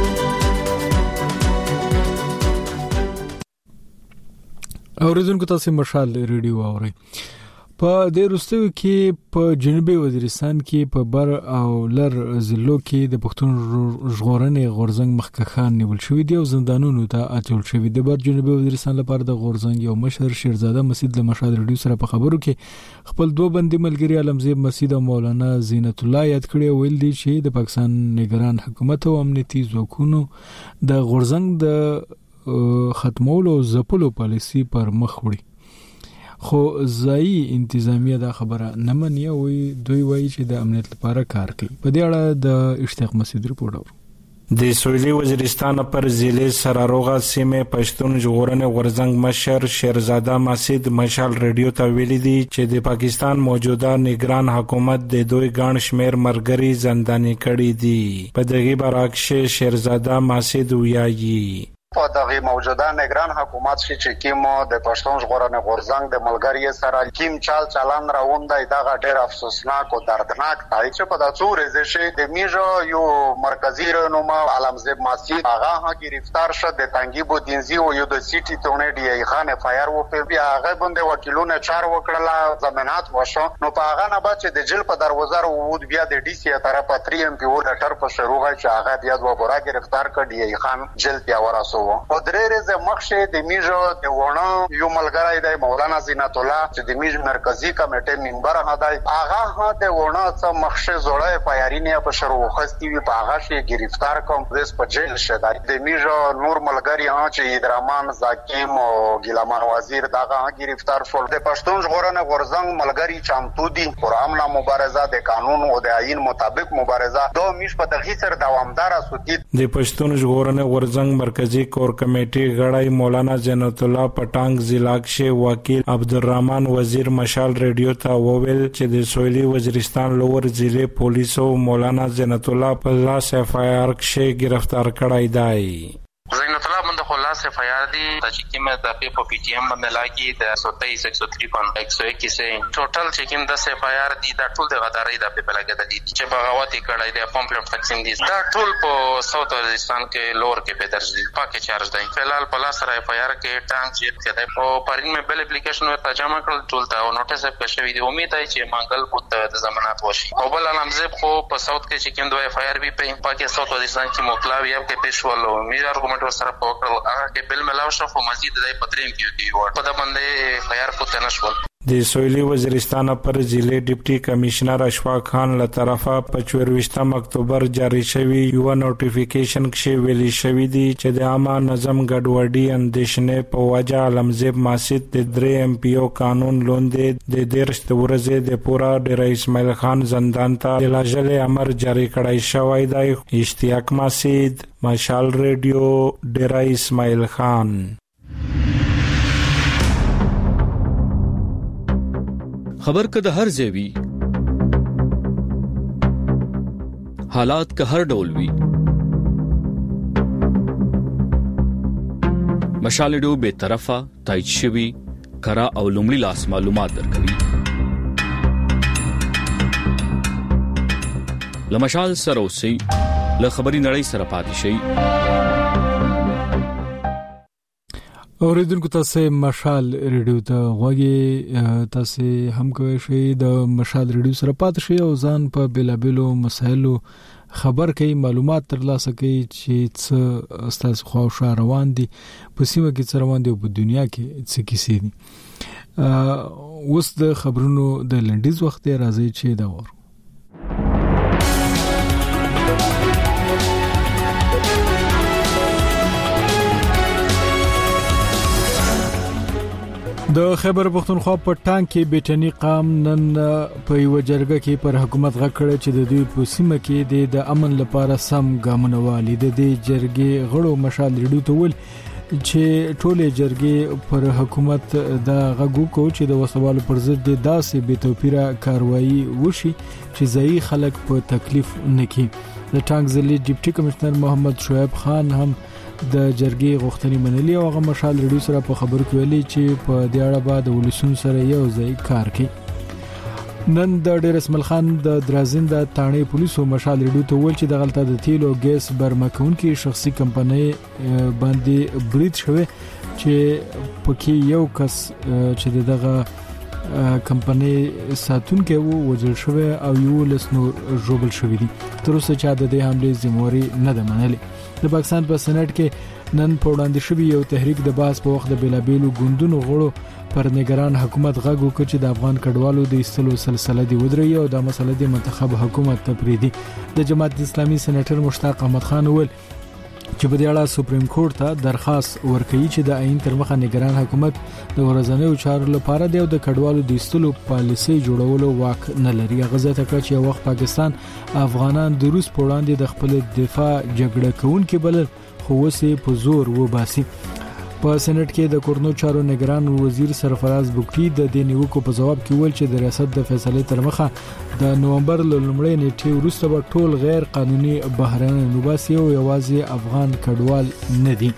اوریدونکو تاسو مشال ریډیو اورئ. په د روستوي کې په جنوبي وزیرستان کې په بر او لر ضلعو کې د پښتون ژغورنې غورځنګ مخکخان نیول شوی دی او زندانونو ته اچول شوی دی. بر جنوبي وزیرستان لپاره د غورځنګ یو مشر شیرزاده مسعود له مشال ریډیو سره په خبرو کې خپل دوه بندي ملګری علمزیب مسعود او مولانا زینت الله یاد کړی ویل دي چې د پاکستان نگران حکومت او امنیتي ځواکونو د غورځنګ د ختمولو زپلو پالیسی پر مخ وړي. خو ځایي انتظامیه دا خبره نه مني او دوی وایي چې د امنیت لپاره کار کوي. په دې اړه د اشتیاق مسعود رپورټ اورو. د سویلي وزیرستان پر ضلع سراروغه سیمه پښتون ژغورنې غورځنګ مشر شیرزاده مسعود مشال ریډیو ته ویلي دي چې د پاکستان موجوده نگران حکومت د دوی ګڼ شمیر مرګري زنداني کړي دي. په دغه برعکس شیرزاده مسعود ویایي په دغه موجوده نگران حکومت چې کیمو د پښتون ژغورنې غورځنګ د ملګری سره کیم چال چلان راوندای دغه ډېر افسوسناک او دردناک دی چې په داسو ورځې د میجو یو مرکزی رهنما علمزیب مسعود هغه گرفتار شد د تنګي بودینزی او یو د سیټي تونې دی خان فایر و په بیا هغه باندې وکیلونه چار وکړه ضمانت وشو نو په هغه نه بعد د جیل په دروازه وود بیا د ډي سي طرفه 3 ام پی او لټر په شروع چې هغه بیا د وبره گرفتار کړ دی خان جیل بیا وراسو په درېزه مخشه د میجو د ونه یو ملګری دی مولانا زینت الله چې د میج مرکزی کمیټې ممبر هداي هغه د ونه څخه مخشه زوړې پیارینه په شروع خستی وی په هغه شي گرفتار کوم د په جیل شدار د میجو نور ملګری چې درمان زاکیم او ګلمان وزیر دغه گرفتار شول. د پښتون ژغورنې غورځنګ ملګری چمتو دي پرامنا مبارزه د قانون او د آئین مطابق مبارزه دوه میش په دغه سر دوامدار اسوتی. د پښتون ژغورنې غورځنګ مرکزی کور کمیټې غړی مولانا زینت الله پټانګ ضلع کې وکیل عبدالرحمن وزیر مشال ریډیو ته وویل چې د سویلي وزیرستان لوور ضلع پولیسو مولانا زینت الله په لاس اف آی آر کې گرفتار کړای دی. زینت الله باندې خلاص اف آی آر دی چې کومه د په پی ټی ایم باندې لاګي د 123 سے ټوټل چې کوم د اف آی آر دی دا ټول د غداري د په لګیدل دي چې بغاوت کړای دی پمپلیټ تقسیم دي دا ټول په ساوث وزیرستان کې لوور کې په درج دي پاکه چارج دی. فلحال په لاس سره اف آی آر کې ټانک جیب کې دی او پرین مې بل اپلیکیشن ورته جمع کړل ټول ته او نوټیس په شوی دی. امید دی چې منګل پوت د ضمانت وشي او بل علمزیب خو په ساوث کې چې کوم د اف آی آر بي په پاکه ساوث وزیرستان کې موکلاوی اب کې پېښول او مې ارګومنټ سره په وکړل هغه کې بل ملاو شو خو مزید د پتریم کې ور په د باندې خيار کو تنشول. د سویلي وزیرستان پر ضلع ډیپټي کمشنر اشفاق خان له طرفه په 24 اکتوبر جاری شوی یو نوټیفیکیشن کې ویلي شوی دی چې د عامه نظم ګډوډي اندیشنې په وجه علمزیب مسعود د 3 ام پی او قانون لوندې د 13 ورځې د پورا ډیر اسماعیل خان زندان ته د لاجل امر جاری کړای شوی دی. اشتیاق مسعود مشال ریډیو ډیر اسماعیل خان. خبر که د هر ځای وي حالات که هر ډول وي مشال ډو به طرفه تایید شوی کرا او لومړي لاس معلومات درکوي. لمشال سره اوسئ، له خبري نړۍ سره پاتې شئ. اوریدونکو تاسو مشال ریډیو ته غوږی، تاسو هم کوئ شئ د مشال ریډیو سره پاتې شئ او ځان په بلابلو مسایلو خبر کړئ، معلومات ترلاسه کړئ چې څه تاسو خو شا روان دي، په سیمه کې څه روان دي او په دنیا کې څه کیسې دي. اوس د خبرونو د لنډیز وخت راځي چې دا ورو. د خیبر پختونخوا په ټانک کې بیٹنی قام نن په یو جرګه کې پر حکومت غږ کړ چې د دوی په سیمه کې د امن لپاره سم ګامونه والي. د دې جرګې غړو مشال ریډیو ته ویل چې ټولې جرګې پر حکومت د غږ کو چې د وسوالو پر ضد داسې بې توپیره کاروایی وشي چې ځای خلک په تکلیف نکړي. د ټانک ضلع ډیپټي کمشنر محمد شعیب خان هم د جرګې غوښتنې منلې او هغه مشال ریډیو سره په خبرو کې ویلي چې په دې اړه به د ولسون سره یو ځای کار کوي. نن د ډیر اسماعیل خان د درازین د تانې پولیسو مشال ریډیو ته ویل چې د غلطه د تیل او ګیس برمکون کې شخصي کمپنۍ باندې برید شوه چې پکې یو کس چې دغه کمپنۍ ساتونکو وژل شوی او یو لسنو جوړل شوی دي. تر اوسه چا د دې حمله ذمہواری نه ده منلې. د پاکستان په سېنات کې نن په وړاندې شوی یو تحریک د باس په وخت د بیلابیلو ګوندونو غړو پر نگران حکومت غږ وکړ چې د افغان کډوالو د ایستلو سلسله دی ودرې او د مسله د منتخب حکومت تپریدي. د جماعت اسلامي سېنیټر مشتاق احمد خان ویل چې په دې اړه سپریم کورټ ته درخواست ورکړي چې د آئین تر مخه نگران حکومت د ورځنیو چارو لپاره د کډوالو د ایستلو پالیسي جوړولو واک نه لري. غزا ته کړ چې وخت پاکستان افغانان د روس په وړاندې د خپل دفاع جګړه کوونکي بلل خو وسه په زور وباسي. په سېنات کې د کورنو چارو نگران وزیر سرفراز بوکټي د دې نیوکو په جواب کې ویل چې د ریاست د فیصله تر مخه د نومبر لومړۍ نیټه وروسته به ټول غیر قانوني بهرانه نوباسي او یوازې افغان کډوال نه دي.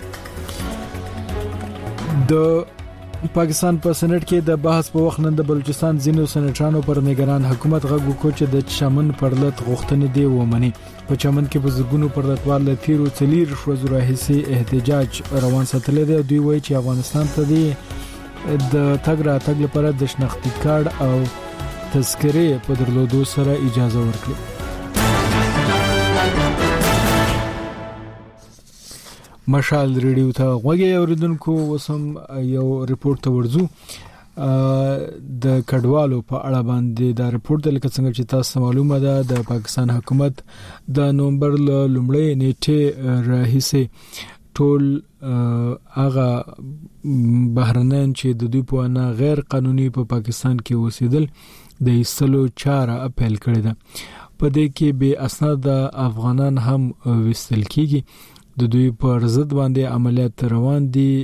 د پاکستان په سېنات کې د بحث په وخت نن د بلوچستان ځینو سېناترانو پر نگران حکومت غږ وکړ چې د چمن پرلط غوښتنې دی ومني. په چمن کې په زګونو پرلطوال لتیرو څلیر شوزو راهسي احتجاج روان ساتل دی. دوی وایي چې افغانستان ته دی د تګ راتګ لپاره د شناختی کارت او تذکرې په درلودو سره اجازه ورکړي. مشال ریډیو ته غوږی اوریدونکو وسم یو ریپورت ته ورځو. د کډوالو په اړه باندې دا ریپورت لکه څنګه چې تاسو معلومه ده د پاکستان حکومت د نومبر لومړۍ نیټه راهیسه ټول هغه بهرنیان چې د دوی په اړه غیر قانوني په پاکستان کې اوسېدل د ایستلو چاره اپیل کړې ده. په دې کې به اسناد افغانان هم وستل کیږي. د دوی پر ضد باندې عملیات روان دي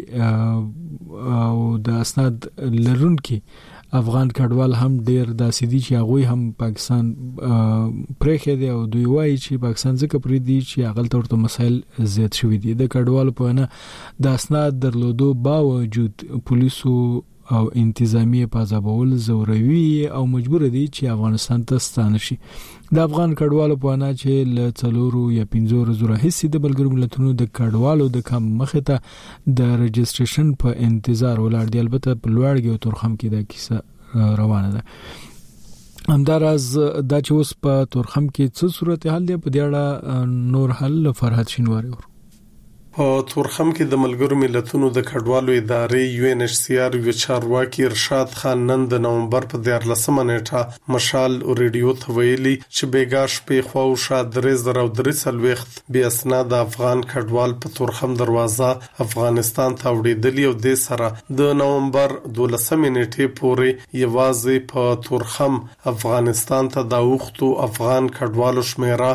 او د اسناد لرونکي افغان کډوال هم ډیر داسې دي چې هغه هم پاکستان پرېخي دي او دوی وایي چې پاکستان ځکه پرې دي چې هغه تورته مسایل زیات شوي دي. د کډوالو په اړه د اسناد درلودو باوجود پولیسو او انتظامی پازابول زوروي او مجبور دي چې افغانستان ته ستانه شي. د افغان کډوالو په اړه چې ل 4 یا 15 زره حصے د بلګرو ملتونو د کډوالو د کم مخه ته د رجستریشن په انتظار ولاړ دي. البته په لوړګي او تورخم کې دا کیسه روانه ده. همدارز دا چې اوس په تورخم کې څه صورتحال دی په دې اړه نور حل فرحت شینواری ور په تورخم کې د ملګرو ملتونو د کډوالو ادارې UNHCR یو چارواکي ارشاد خان نن د نومبر په 14 نیټه مشال ریډیو ته ویلي چې بیګاش په خواو شاد 3033 بیا اسناد افغان کډوال په تورخم دروازه افغانستان ته وړاندې او د سره د نومبر 12 نیټه پورې یوازې په تورخم افغانستان ته د وختو افغان کډوالو شمیره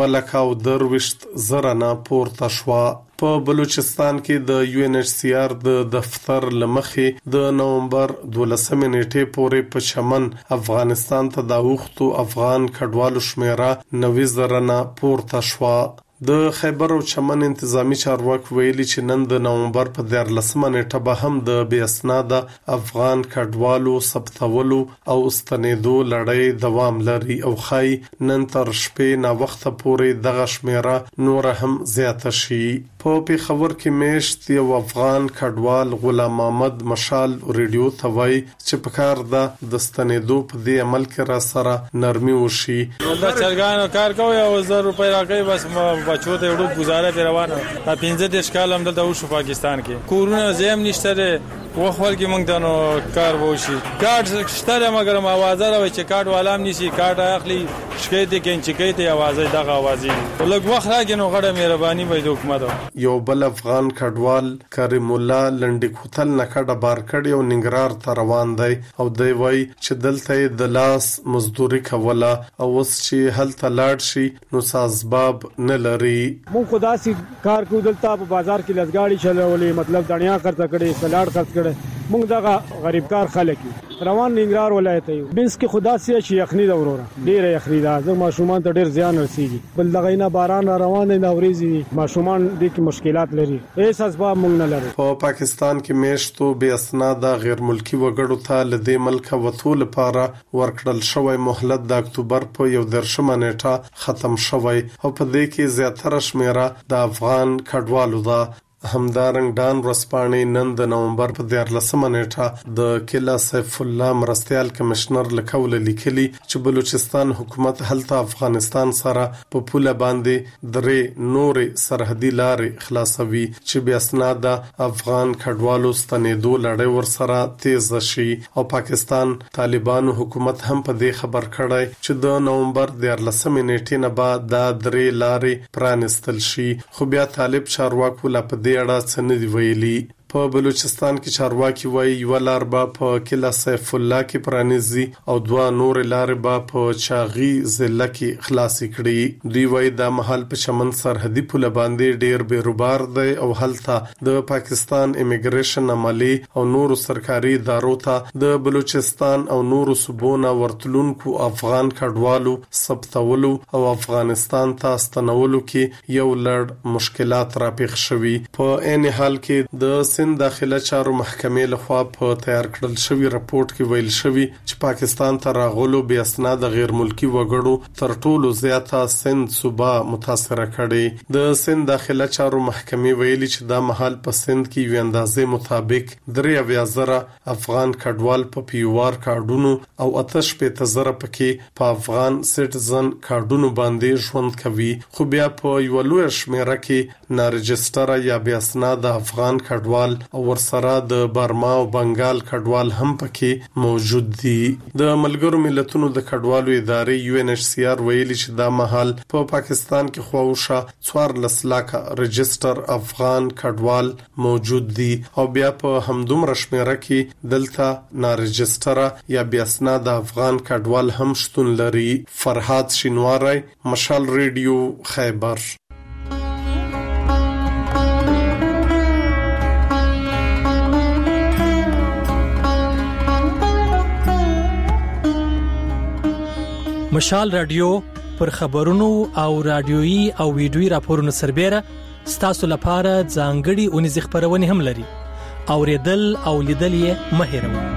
2,020,000 نه پورته شو. په بلوچستان کې د UNHCR د دفتر لمخې د نومبر 12 نیټه پورې په چمن افغانستان ته د وختو افغان کډوالو شمیره 90,000 نه پورته شو. د خیبر او چمن انتظامی چارواکي ویلي چې نن د نومبر په 14 نیټه به هم د بې اسناده افغان کډوالو ثبتولو او استنیدو لړۍ دوام لري او خای نن تر شپې نا وخت پورې دغه شمیره نور هم زیاته شي. په پیښور کې میشت یو افغان کډوال غلام محمد مشال ریډیو توای چې په کار د استنیدو په دې عمل کې را سره نرمي وشي. دا چرګانو کار کوي او 1000 روپۍ راکوي بس بچو ته وړو گزاره دی روانه. 15 کال هم دلته وشو پاکستان کې کورونه زم نشته ده وخوال کې مونږ دنو کار وشي کارت شته مګر اوازه راوي چې کارت والام نشي کارت اخلي شکایت کې چې کوي ته اوازه دغه اوازې لږ وخت راګنو غړه مهرباني به د حکومت. یو بل افغان کډوال کریم الله لنډی کوتل نکړه بار کړي او ننګرهار ته روان دی او دی وای چې دلته د لاس مزدوري کوله او اوس چې هلته لاړ شي نو سازباب نه لري. مونږ خدا سي کار کو دلته په بازار کې لزګاړي چلولې مطلب دنیا خرڅ کړي سلاډ خرڅ کړي مونږ دغه غریب کار خلک روان ننګرهار ولایت یو بنس کې خدا سي چې یخني دا وروره ډیره یخني دا زه ماشومان ته ډیر زیان رسیږي بل دغه نه باران روان نه اوريزي ماشومان د کې مشکلات لري هیڅ اسباب مونږ نه لري. په پاکستان کې میشتو بې اسناده غیر ملکی وګړو ته لدې ملک وټول لپاره ورکړل شوی مهلت د اکتوبر په 11 نیټه ختم شوی او په دې کې زیاتره شمیره د افغان کډوالو ده. همدارنګ ډان رسپانی نن د نومبر په 14 نیټه د کلا سیف الله مرستيال کمشنر لکول لیکلي چې بلوچستان حکومت هلته افغانستان سره په پوله باندې درې نورې سرحدي لارې خلاصوي چې بیا اسناد افغان کډوالو ستنېدو لړۍ ور سره تیز شي او پاکستان طالبانو حکومت هم په دې خبر کړی چې د نومبر 14 نیټې نه بعد د درې لارې پرانستل شي خو بیا طالب چارواکو لا په اړه څه نه دی ویلي. په بلوچستان کې چارواکي وایي یو لار به په کلا سیف الله کې پرانیزي او دوه نور لارې به په چاغي ضلع کې خلاص کړي. دوی وایي د محل په چمن سرحدي پوله باندې ډیر بیروبار دی او هلته د پاکستان امیګریشن عملی او نور سرکاري ادارو ته د بلوچستان او نور صوبونو ورتلونکو افغان کډوالو ثبتولو او افغانستان ته ستنولو کې یو لړ مشکلات راپېښ شوي. په عین حال کې د سند داخله چارو محکمې لخوا په تیار کړل شوی راپورټ کې ویل شوی چې پاکستان ته راغلو بې اسناد غیر ملکی وګړو تر ټولو زیاته سند صوبه متاثره کړي. د سند داخله چارو محکمې ویلي چې دا محل په سند کې یو اندازې مطابق 3,000 افغان کډوال په پیوار کارډونو او 8,000 پکې په افغان سټیزن کارډونو باندې ژوند کوي خو بیا په یو لوی شمیره کې نارجستره یا بې اسناد افغان کډوال او ورسره د برما او بنگال کډوال هم پکې موجود دي. د ملګرو ملتونو د کډوالو ادارې UNHCR ویلي چې دا محل په پاکستان کې خواوشه 14 لک رجستر افغان کډوال موجود دي او بیا په همدومره شمیره کې دلته نارجستره یا بې اسناد افغان کډوال هم شتون لري. فرحات شینواری، مشال ریډیو، خیبر. مشال رادیو پر خبرونو او رادیويي او ویډیويي راپورونو سربېره ستاسو لپاره ځانګړي اونیز خبرونه هم لري. اوریدل او لیدل یې مه هېروئ.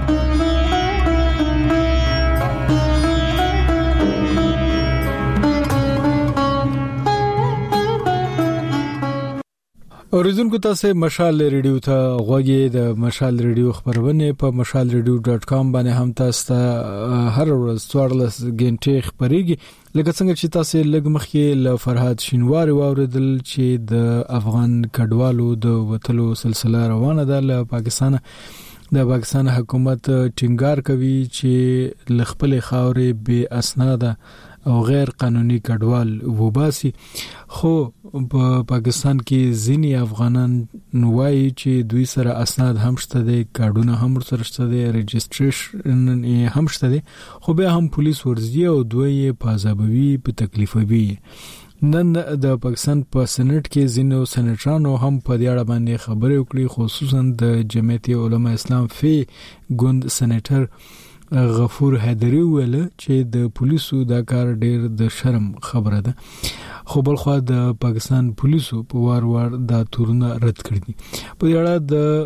اوریدونکو تاسو مشال ریډیو ته غوږی د مشال ریډیو خبرونه په mashalradio.com باندې هم تاسو هر ورځ 14 غنټې خبريږي لکه څنګه چې تاسو لږ مخکې ل فرحات شینواری واوریدل چې د افغان کډوالو د وټلو سلسله روانه ده له پاکستان. د پاکستان حکومت ټینګار کوي چې لخپل خاورې بې اسناد او غیر قانوني کډوال وباسي خو په پاکستان کې ځینی افغانان وایي چې دوی سره اسناد هم شته دي کارډونه هم سره شته دي رجستریشن هم شته دي خو به هم پولیس ورځي او دوی په عذابوي په تکلیفوي. نن د پاکستان په سېنات کې ځینو سېناترانو هم په دې اړه باندې خبرې وکړي خصوصا د جمعیت علماء اسلام فی ګوند سېناتر غفور حیدری ویل چې د پولیسو دا کار ډیر د شرم خبره ده خو بل خو د پاکستان پولیسو په وار دا تورونه رد کړی دي په اړه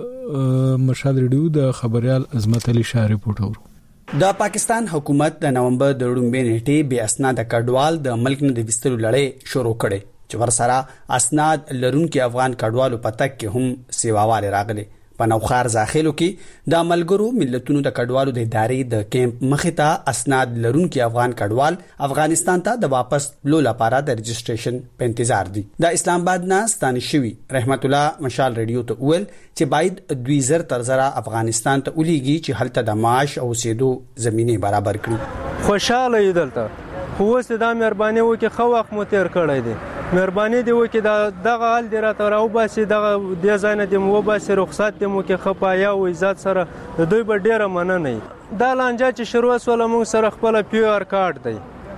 د مشال ریډیو د خبريال عظمت علي شاه ریپورت اورو د پاکستان حکومت د نومبر د وړاندې نیټه به اسناد کډوال د ملک نه د وستلو لړۍ شروع کړي چې ورسره اسناد لرونکو افغان کډوالو په تک کې هم سیواواله راغلي په نوخار ځاخلو کې د ملګرو ملتونو د کډوالو د ادارې د کیمپ مخته اسناد لرونکو افغان کډوال افغانستان ته د واپس لو لپاره د رجسټریشن په انتظار دي د اسلام آباد نه ستانه شوی رحمت الله مشال ریډیو ته ویل چې باید 2000 تر زره افغانستان ته ولېږي چې هلته د معاش او سیدو زمينه برابر کړي خوشاله یدلته خو اوس د مهرباني وکي خو وخت مو تیر کړی دی مهرباني دی وکي دغه حال دی راته راو باسي دغه د ځای دی مو باسي رخصت دی مو کې خپایا او عزت سره د دوی به ډیره مننه دا لانجه چې شروع وسول موږ سره خپل پی آر کارت دی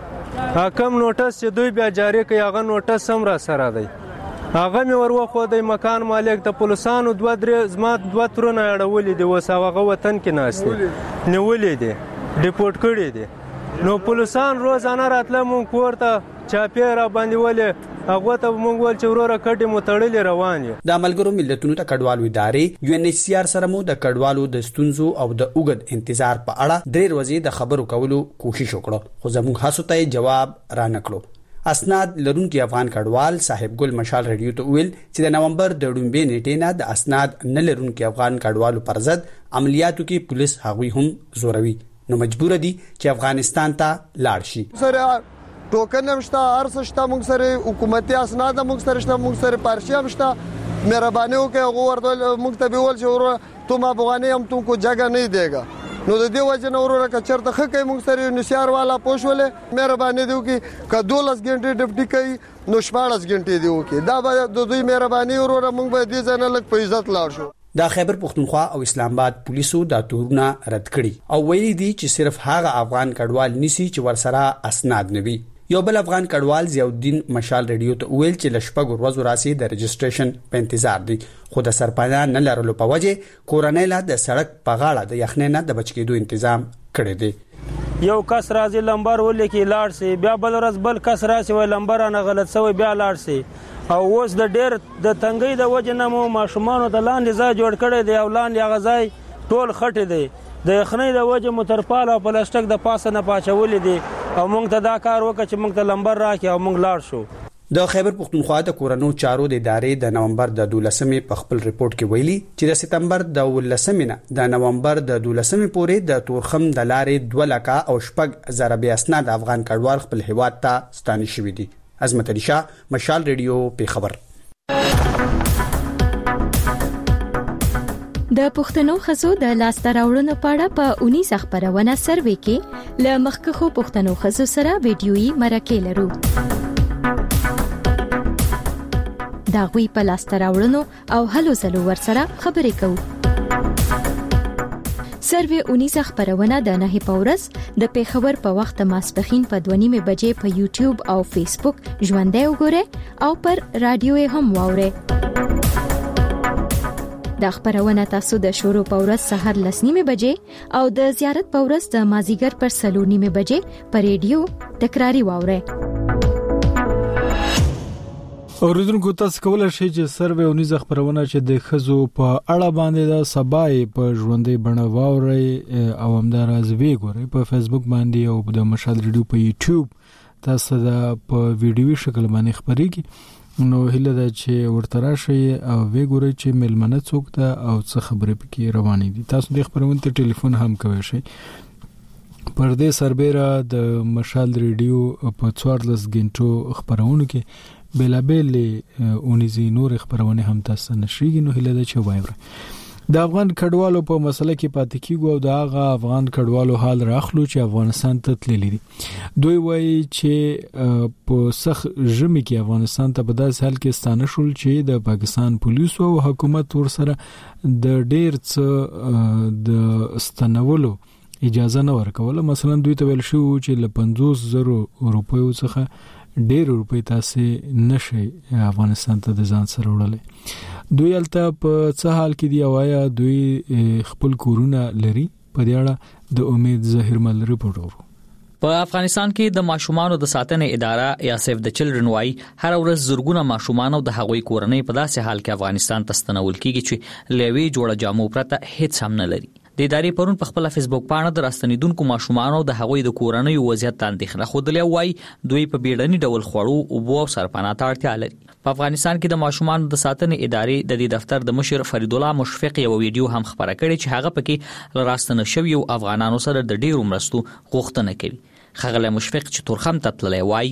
حکم نوټس چې دوی بیا جاری کوي هغه نوټس هم را سره دی هغه مې ورخو د مکان مالک د پولیسانو 2-3 زما 2 ترونه اړولې دی وساوغه وطن کې ناشته نیولې دی ډیپورت کړی دی نو پولیسان روزانه راتله مونږ کوړه چاپیرا باندې ولې هغه ته مونږ ول چې ورور کټي متړلې روان یو د ملګرو ملتونو ته کډوالو ادارې یو ان ایچ سی آر سره مو د کډوالو د ستونزو او د اوګد انتظار په اړه ډېر ورځې د خبرو کولو کوشش وکړو خو زموږ هڅو ته جواب را نکړو اسناد لرونکو افغان کډوال صاحب ګل مشال ریډیو ته ویل چې د نومبر د ډومبې نیټې نه د اسناد نه لرونکو افغان کډوالو پر ضد عملیاتو کې پولیس هغوی هم زوروي نو مجبور دي چې افغانستان ته لاړ شي سره ټوکن نشته ارس شته موږ سره حکومتي اسناد موږ سره شته موږ سره پارشي هم شته مهرباني وکړئ غوړدل موږ ته به ول چې تم افغاني هم تمکو جگہ نه دیګا نو د دې وجه نو ورور کچرته خکې موږ سره نشار والا پوښولې مهرباني دی وکي ک 12 غنټه ډپټي کوي نو 14 غنټه دی وکي دا به د دوی مهرباني ورور موږ به دې ځنه لک په عزت لاړ شو د خیبر پختونخوا او اسلام آباد پولیسو دا تورونه رد کړي او ویلي دي چې صرف هغه افغان کډوال نسی چې ورسره اسناد نوي یو بل افغان کډوال ضیاءالدین مشال ریډیو ته ویل چې لشپږ ورځې راسي د رجسټریشن په انتظار دي خو د سرپانا نه لرلو په وجه کورنۍ لا د سړک په غاړه د یخنۍ نه د بچ کېدو تنظیم کړی دی یو کس راځي لمبر ولکې لاړ سي بیا بل ورځ بل کس راسي وای لمبر نه غلط سوی بیا لاړ سي او اوس د ډېر د تنګۍ د وجه نه مو ماشومان د لاندې ځای جوړ کړی دی او لاندې غځای ټول خټې دی د یخنۍ د وجه مترپال او پلاستیک د پاسه نه پاچولې دي او موږ ته دا کار وکړ چې موږ ته لمبر راکې او موږ لاړ شو د خیبر پختونخوا د کورونو چارو د ادارې د نومبر د 12مې په خپل ریپورت کې ویلي چې د سپتمبر د 19مې نه د نومبر د 12مې پورې د تورخم د لارې 2 لکه او شپږ زره بیا اسناد افغان کډوال خپل هیواد ته ستانه شوي دي عظمت علي شاه مشال ریډیو په خبر د پښتنو خزو د لاسته راوړنو په اړه په 19 خبرونه سروې کې ل مخکخو پښتنو خزو سره ویډیويي مرکه لرو دا غوي په لاسته راوړنو او هلو زلو ورسره خبرې کوو سروې 19 خبرونه د نه پورس د پیښور په وخت ماسپخین په 2:30 بجې په یوټیوب او فیسبوک ژوندۍ وګورئ او پر رادیو هم واورئ د خبرونه تاسو د شروع په ورځ سحر 9:30 بجې او د زیارت په ورځ د مازیګر پر 9:30 بجې په ریډیو تکراری واورئ اوریدونکو تاسو کولای شئ چې سروې 19 خبرونه چې د خزو په اړه باندې د سبای په ژوندۍ بڼه واورئ او همداراز وګورئ په فیسبوک باندې او د مشال ریډیو په یوټیوب تاسو دا په ویډیوي شکل باندې خبرېږي نو هله دا چې ورته راشي او وګورئ چې ملمنه څوک ته او څه خبرې پکې روانې دي تاسو د خبرونو ته ټلیفون هم کوئ شئ پر دې سربېره د مشال ریډیو په 14 غنټو خبرونه کې بلابل اونیزي نور خبرونه هم تاسو نشریږي نو هله د چوبایره د افغان کډوالو په مسله کې پاتې کیږي او د هغه افغان کډوالو حال راخلو چې افغانستان ته تللی دي دوی وایي چې په سخت ژمي کې افغانستان ته په داسې حال کې ستانه شول چې د پاکستان پولیسو او حکومت ورسره د ډېر څه د ستنولو اجازه نه ورکوله مثلا دوی ته ویل شو چې ل 50,000 روپیو څخه ډېر روپۍ تاسو نشي افغانستان ته د ځان سره وړلې دوی الته په څه حال کې دی وایا دوی خپل کورونه لري په دې اړه د امید ظهیرمل ریپورت ورو. په افغانستان کې د ماشومانو د ساتنې اداره یا سیف د چلډرن وايي هر ورځ زرګونه ماشومان او د هغوی کورنۍ په داسې حال کې افغانستان ته ستنول کیږي چې لوي جوړه جامو پرته هیڅ هم نه لري. د ادارې پرون په خپل فیسبوک باندې د راستنیدونکو ماشومان او د هغوی د کورنۍ وضعیت اندېښنه خوده وای دوی په بیړني ډول خوړو او بو سرپناه ته اړتیا لري. په افغانستان کې د ماشومان د ساتنې ادارې د دې دفتر د مشر فرید الله مشفق یو ویډیو هم خبره کړې چې هغه پکې راستنه شوی او افغانانو سره د ډیرو مرستو غوښتنه کوي. خغله مشفق چې تورخم ته تللی وای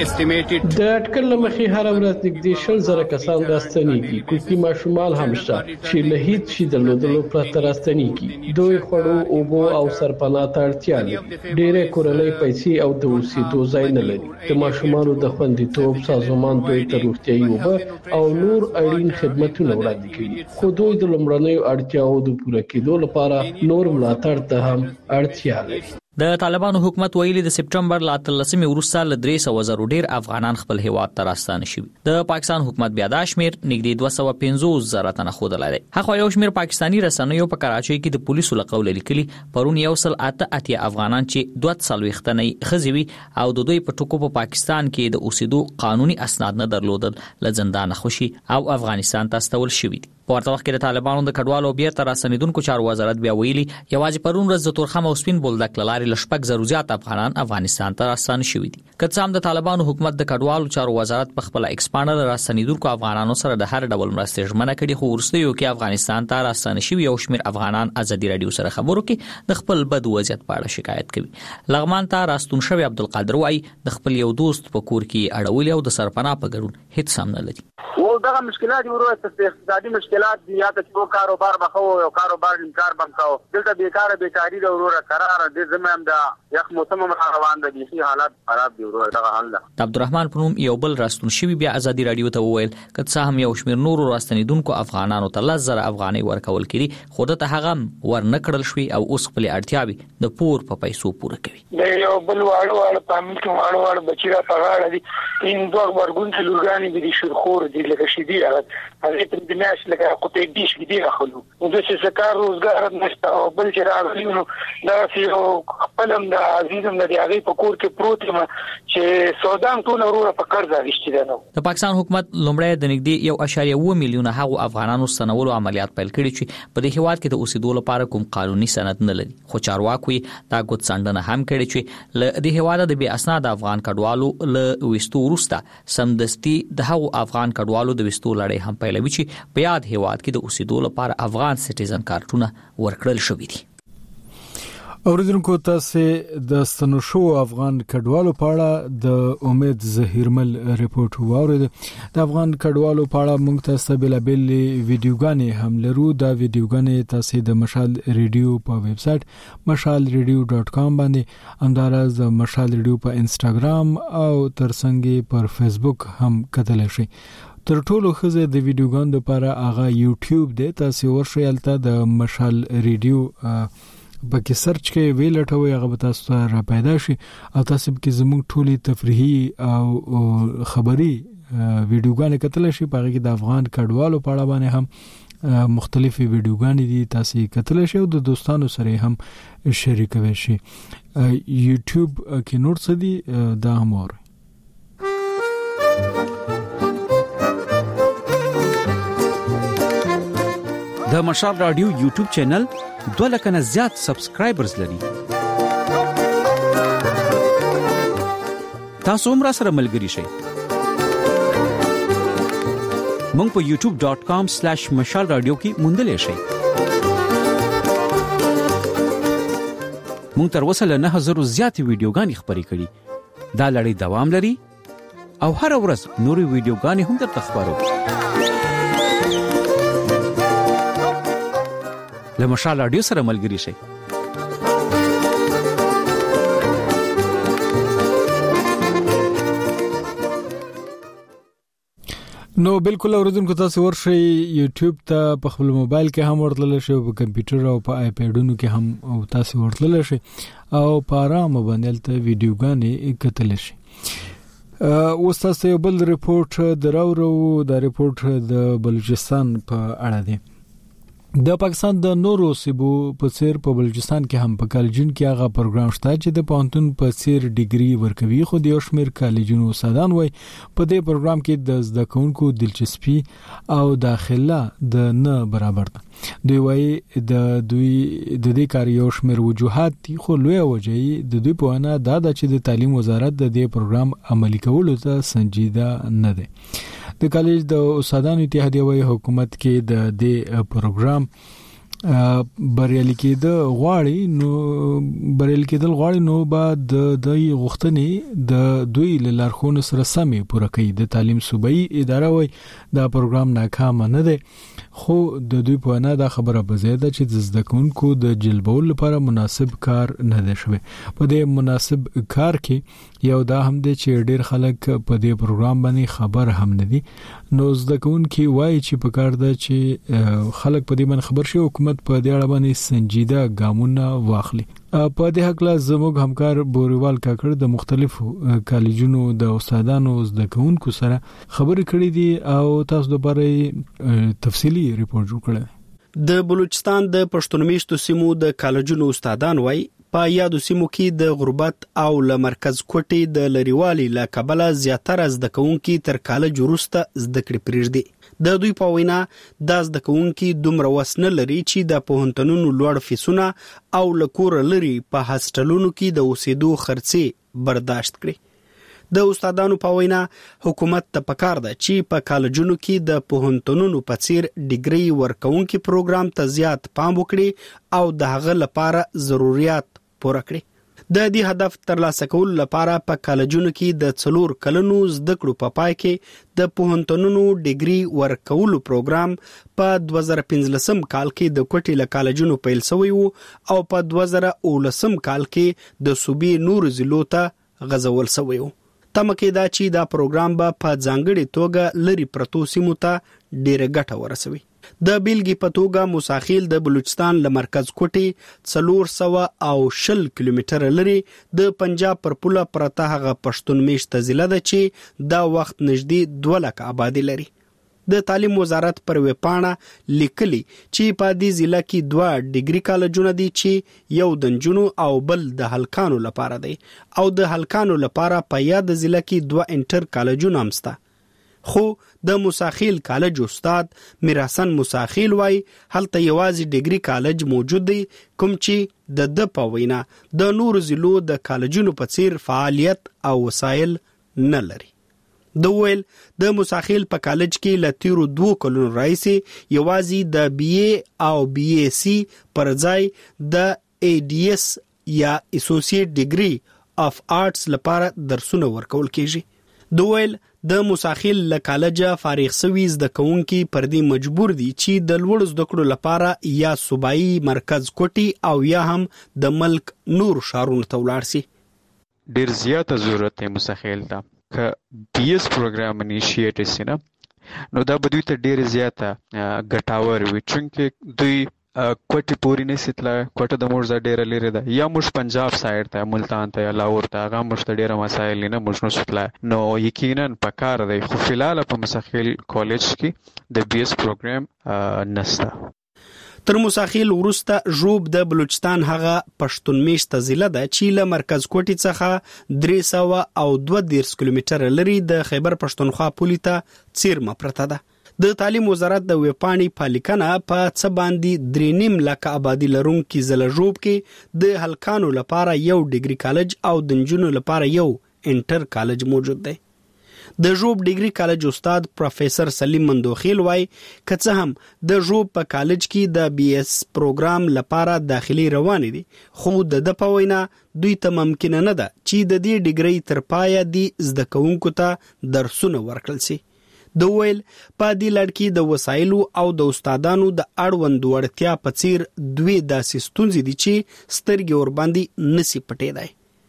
د اټکل مخې هر ورځ نږدې 100,000 کسان راستنیږي. کوچني ماشومان هم شته چې له هیڅ شي درلودلو پرته راستنیږي. دوی خوړو او بو او سرپناه ته اړتیا لري. ډېرې کورنۍ پیسې او د اوسېدو ځای نه لري. د ماشومانو د خوندیتوب سازمان دوی ته روغتیايي اوبه او نور اړین خدماتونه وړاندې کوي. خو دوی د لومړنیو اړتیاوو د پوره کېدو لپاره نور ملاتړ ته هم اړتیا لري. د طالبانو حکومت ویلي د سپټمبر ل 13 وروسته ل 300,000 ډیر افغانان خپل هیواد ته راستانه شوي. د پاکستان حکومت بیا دا شمیر نږدې 250,000 تنه خوده لري. هغه یو شمیر پاکستانی رسنیو په کراچۍ کې د پولیسو لقول لیکلي پرون 108 افغانان چې 240 تنه خزوي او د دوی په ټکو په پاکستان کې د اوسېدو قانوني اسناد نه درلودل ل زندان خوشي او افغانستان ته استول شوي دي. په ورته وخت کې د طالبانو د کډوالو بیرته راستنیدونکو چارو وزارت بیا ویلي یوازې پرون ورځ د تورخم او سپین بولدک لارې لشپک ضرورت افغانان افغانستان ته راستانه شوي دي. که څه هم د طالبانو حکومت د کډوالو چارو وزارت په خپل ایکسپانډر راستنیدونکو افغانانو سره د هر ډول مرستې ژمنه کړې خو وروستیو کې افغانستان ته راستانه شوي یو شمیر افغانان ازادي رادیو سره خبرو کې د خپل بد وضعیت په اړه شکایت کوي. لغمان ته راستون شوی عبدالقادر وای د خپل یو دوست په کور کې اړول او د سرپناه په ګډون هیڅ هم نه لري. او دغه مشکلات ورته اقتصادي مشکلات دي یا ته کاروبار بخو او کاروبار انکار بنکاو دلته بیکاری د وروره قرار دي زمام د یخ موسم روان دي شي حالات خراب دي وروره دغه حال ده. عبدالرحمن پروم یو بل راستون شوی بیا ازادي رادیو ته وویل که څه هم یو شمیر نور راستنیدونکو افغانانو ته 10,000 افغانۍ ورکول کړي خو د هغه ورنکړل شوی او اوس خپل اړتیاوي د پور په پیسو پوره کوي. د یو بل واړو پامل کې واړو بچی را پغاړه دي ان دوه ورګون چې لورګانی دي شرخور دي لکه شدي هغه په دې ناش لکه قطعي دي شدي راخلو نو د څه کار روزګار نشته او بل چې راغلینو دا چې خپلم د عزیزم د هغه په کور کې پروت ما چې سودان ټول وروره په قرض اغشتي ده. د پاکستان حکومت لومړی د نږدې 1.1 میلیون هغو افغانانو ستنولو عملیات پیل کړي چې په دې هیواد کې د اوسېدو لپاره کوم قانوني سند نه لري. خو چارواکي دا ګوت څنډنه هم کړي چې ل دې هیواد د بې اسناد افغان کډوالو ل وستو وروسته سمدستي د هغو افغان کډوالو د وستو لړۍ هم پیلوي چې په یاد هیواد کې د اوسېدو لپاره افغان سټیزن کارتونه ورکړل شوي دي. اوریدونکو تاسو د ستنشو افغان کډوالو په اړه د امید ظهیرمل ریپورت واورید. د افغان کډوالو په اړه موږ تاسو بلابل ویډیوګانې هم لرو. دا ویډیوګانې تاسو د مشال ریډیو په ویب سټ mashalradio.com باندې همدارس د مشال ریډیو په انستګرام او ترڅنګ پر فیسبوک هم کتل شي. تر ټولو خزه د ویډیوګانو لپاره هغه یوټیوب دی. تاسو ورشئ د مشال ریډیو بکې سرچ کې ویلټوي هغه تاسو ته را پیدا شي او تاسو کې زموږ ټولي تفریحي او خبري ویډیوګانې کتل شي. په هغه کې د افغان کډوالو په اړه باندې هم مختلفي ویډیوګانې دي تاسو کتل شي او د دوستانو سره هم شریکوي شي. یوټیوب کې نور څه دي دا هم وره. د مشال رادیو یوټیوب چینل 2 لک نه زیات سبسکرایبرز لري. تاسو هم را سره ملګري شئ. مونږ په youtube.com/mashalradio کې موندلې شئ. مونږ تر اوسه له 9000 زیات ویډیوګانې خبرې کړې. دا لړۍ دوام لري او هر ورځ نورې ویډیوګانې هم درته خبرو. له مشال رادیو سره ملګري شئ. نو بالکل اوریدونکو تاسو ورشئ یوټیوب ته په خپل موبایل کې هم ورتلل شئ او په کمپیوټر او په آیپیډونو کې هم او تاسو ورتلل شئ او په آرام باندې ته ویډیوګانې کتل شئ. اوس تاسو یو بل ریپورت دراورو د ریپورت د بلوچستان په اړه دی. د پاکستان د نورو صوبو په څیر په بلوچستان کې هم په کالجونو کې هغه پروګرام شته چې د پوهنتون په څیر ډیګري ورکوي، خو د یو شمېر کالجونو استادان وایي په دې پروګرام کې د زده کوونکو دلچسپي او داخله د نه برابر ده. دوی وایي د دې کار یو شمېر وجوهات دي، خو لوی وجه د دوی په وینا دا ده چې د تعلیم وزارت د دې پروګرام عملي کولو ته سنجیده نه ده. د کالج د استادانو اتحادیه وایي حکومت کې د دې پروګرام بریالي کېدل غواړي نو بعد د غوښتنې د دوی لارښوونو سره سمې پوره کوي. د تعلیم صوبایي اداره وایي دا پروګرام ناکام نه دی، خو د دوی په وینا دا خبره به زیاده چې د زده کوونکو د جلبولو لپاره مناسب کار نه دی شوی. په دې مناسب کار کې یو دا هم دی چې ډیر خلک په دې پروګرام باندې خبر هم نه دي. نو زده کوونکي وایي چې په کار ده چې خلک په دې باندې خبر شي، حکومت په دې اړه باندې سنجیده ګامونه واخلي. په دې حق لا زموږ همکار بوریوال کاکړ د مختلفو کالجونو د استادانو زده کوونکو سره خبرې کړې دي او تاسو د لپاره تفصیلی ریپورت جوړ کړی. د بلوچستان د پښتون میشتو سیمو د کالجونو استادان وایي په یادو سیمو کې د غربت او له مرکز کوټې د لریوالي له کبله زیاتره زده کوونکي تر کالج وروسته زده کړې پرېږدي. د دوی په وینا دا زده کوونکي دومره وس نه لري چې د پوهنتونونو لوړ فیسونه او له کوره لري په هاسټلونو کې د اوسېدو خرڅې برداشت کړي. د استادانو په وینا حکومت ته پکار ده چې په کالجونو کې د پوهنتونونو په څیر ډیګري ورکوونکي پروګرام ته زیات پام وکړي او د هغه لپاره ضرورت پوره کړي. د دې هدف ترلاسه کول لپاره په کالجونو کې د 4 کلونو زده کړو په پای کې د پوهنتونونو ډیګري ورکولو پروګرام په 2015 کال کې د کوټې له کالجونو پیل شوی وو او په 2019 کال کې د صوبې نور ضلعو ته غځول شوی وو. تمه کېده چې دا پروګرام به په ځانګړې توګه لري پرتو سیمو ته ډېره ګټه ورسوي. د بیلګې په توګه موساخیل د بلوچستان له مرکز کوټې 420 کیلومتره لري د پنجاب پر پوله پرته هغه پښتون میشته ضلع ده چې دا وخت نږدې 2 لک آبادي لري. د تعلیم وزارت پر ویبپاڼه لیکلي چې په دې ضلع کې 2 ډیګري کالجونه دي چې یو د نجونو او بل د هلکانو لپاره دی او د هلکانو لپاره په یاد ضلع کې 2 انټر کالجونه هم شته. خو د موساخیل کالج استاد میرحسن موساخیل وای هلته یوازې ډیګري کالج موجود دی کوم چې د په وینا د نور ضلعو د کالجونو په څیر فعالیت او وسایل نه لري. د ویل د موساخیل په کالج کې له تیرو 2 کلونو راځي یوازې د بی ای او بی ای سی پر ځای د ای ډی ایس یا اسوسییټ ډیګري اف آرټس لپاره درسونه ورکول کیږي. د ویل د موساخیل له کالجه فارغ شوي زده کوونکي پر دې مجبور دي چې د لوړ زده کړو لپاره یا صوبایي مرکز کوټي او یا هم د ملک نور شهرونو ته ولاړ شي. ډیر زیاته ضرورت دی موساخیل ته که بی ایس پروګرام انیشیټ شي نه نو دا به دوی ته ډیر زیاته ګټاور وي چونکه دوی کوټي پوری نه ستله کوټه د مورزا ډیر لري ده یا موږ پنجاب سایډ ته ملتان ته یا لاهور ته هغه موږ ډیر مسایل نه موږ نو ستله نو یقینا پکار دی خو فلال په مساخیل کالج کې د بی ایس پروګرام نشته. تر موساخیل وروسته ژوب د بلوچستان هغه پښتون میشته ضلع ده چې له مرکز کوټي څخه 332 کیلومتره لري د خیبر پښتونخوا پولې ته څیرمه پرته ده. د تعلیم وزارت د ویبپاڼې په لیکنه په څه باندې 3.5 لک آبادي لرونکي ضلع ژوب کې د هلکانو لپاره یو ډیګري کالج او د نجونو لپاره یو انټر کالج موجود دی. د ژوب ډیګري کالج استاد پروفیسور سلیم مندوخیل وای که څه هم د ژوب په کالج کې د بی ایس پروګرام لپاره داخلي روان دي خو د په وینا دوی ته ممکن نه ده چې د دې ډیګري تر پایه دي زده کوونکو ته درسونه ورکړل شي. د ویل په دې لړ کې د وسایلو او د استادانو د اړوند وړتیا په څیر دوی داسې ستونزې دي چې سترګې ور باندې نسی پټېدای.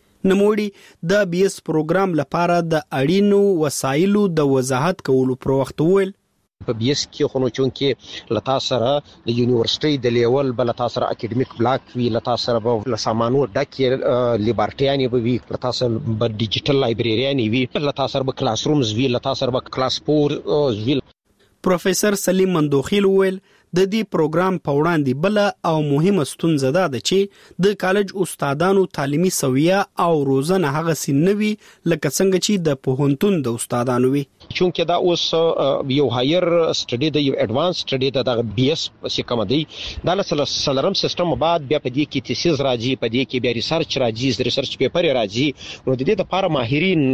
نموړي د بی ایس پروګرام لپاره د اړینو وسایلو د وضاحت کولو پر وخت ویل په بی ایس کې خو نو چونکې لتا سره د یونیورسيټي د لیول بل لتا سره اکیډمیک بلاک وی لتا سره به لسامانو ډکه لیبرټیانی به وی لتا سره به ډیجیټل لایبرریانی وی لتا سره به کلاس رومز وی لتا سره به کلاس پور وی. پروفیسور سلیم مندوخیل ویل د دې پروګرام په وړاندې بل او مهمه ستونزه ده چې د کالج استادانو تعلیمي سویه او روزنه هغه سنوي لکه څنګه چې د پوهنتون د استادانو وي چونکه دا اوس یو هایر سټډي د یو اډوانس سټډي د بي اس څخه کوم دی دا سلرم سیستم بعد بیا په دې کې تیسیز راځي په دې کې بیا ریسرچ راځي ریسرچ پیپر راځي نو د دې لپاره ماهرین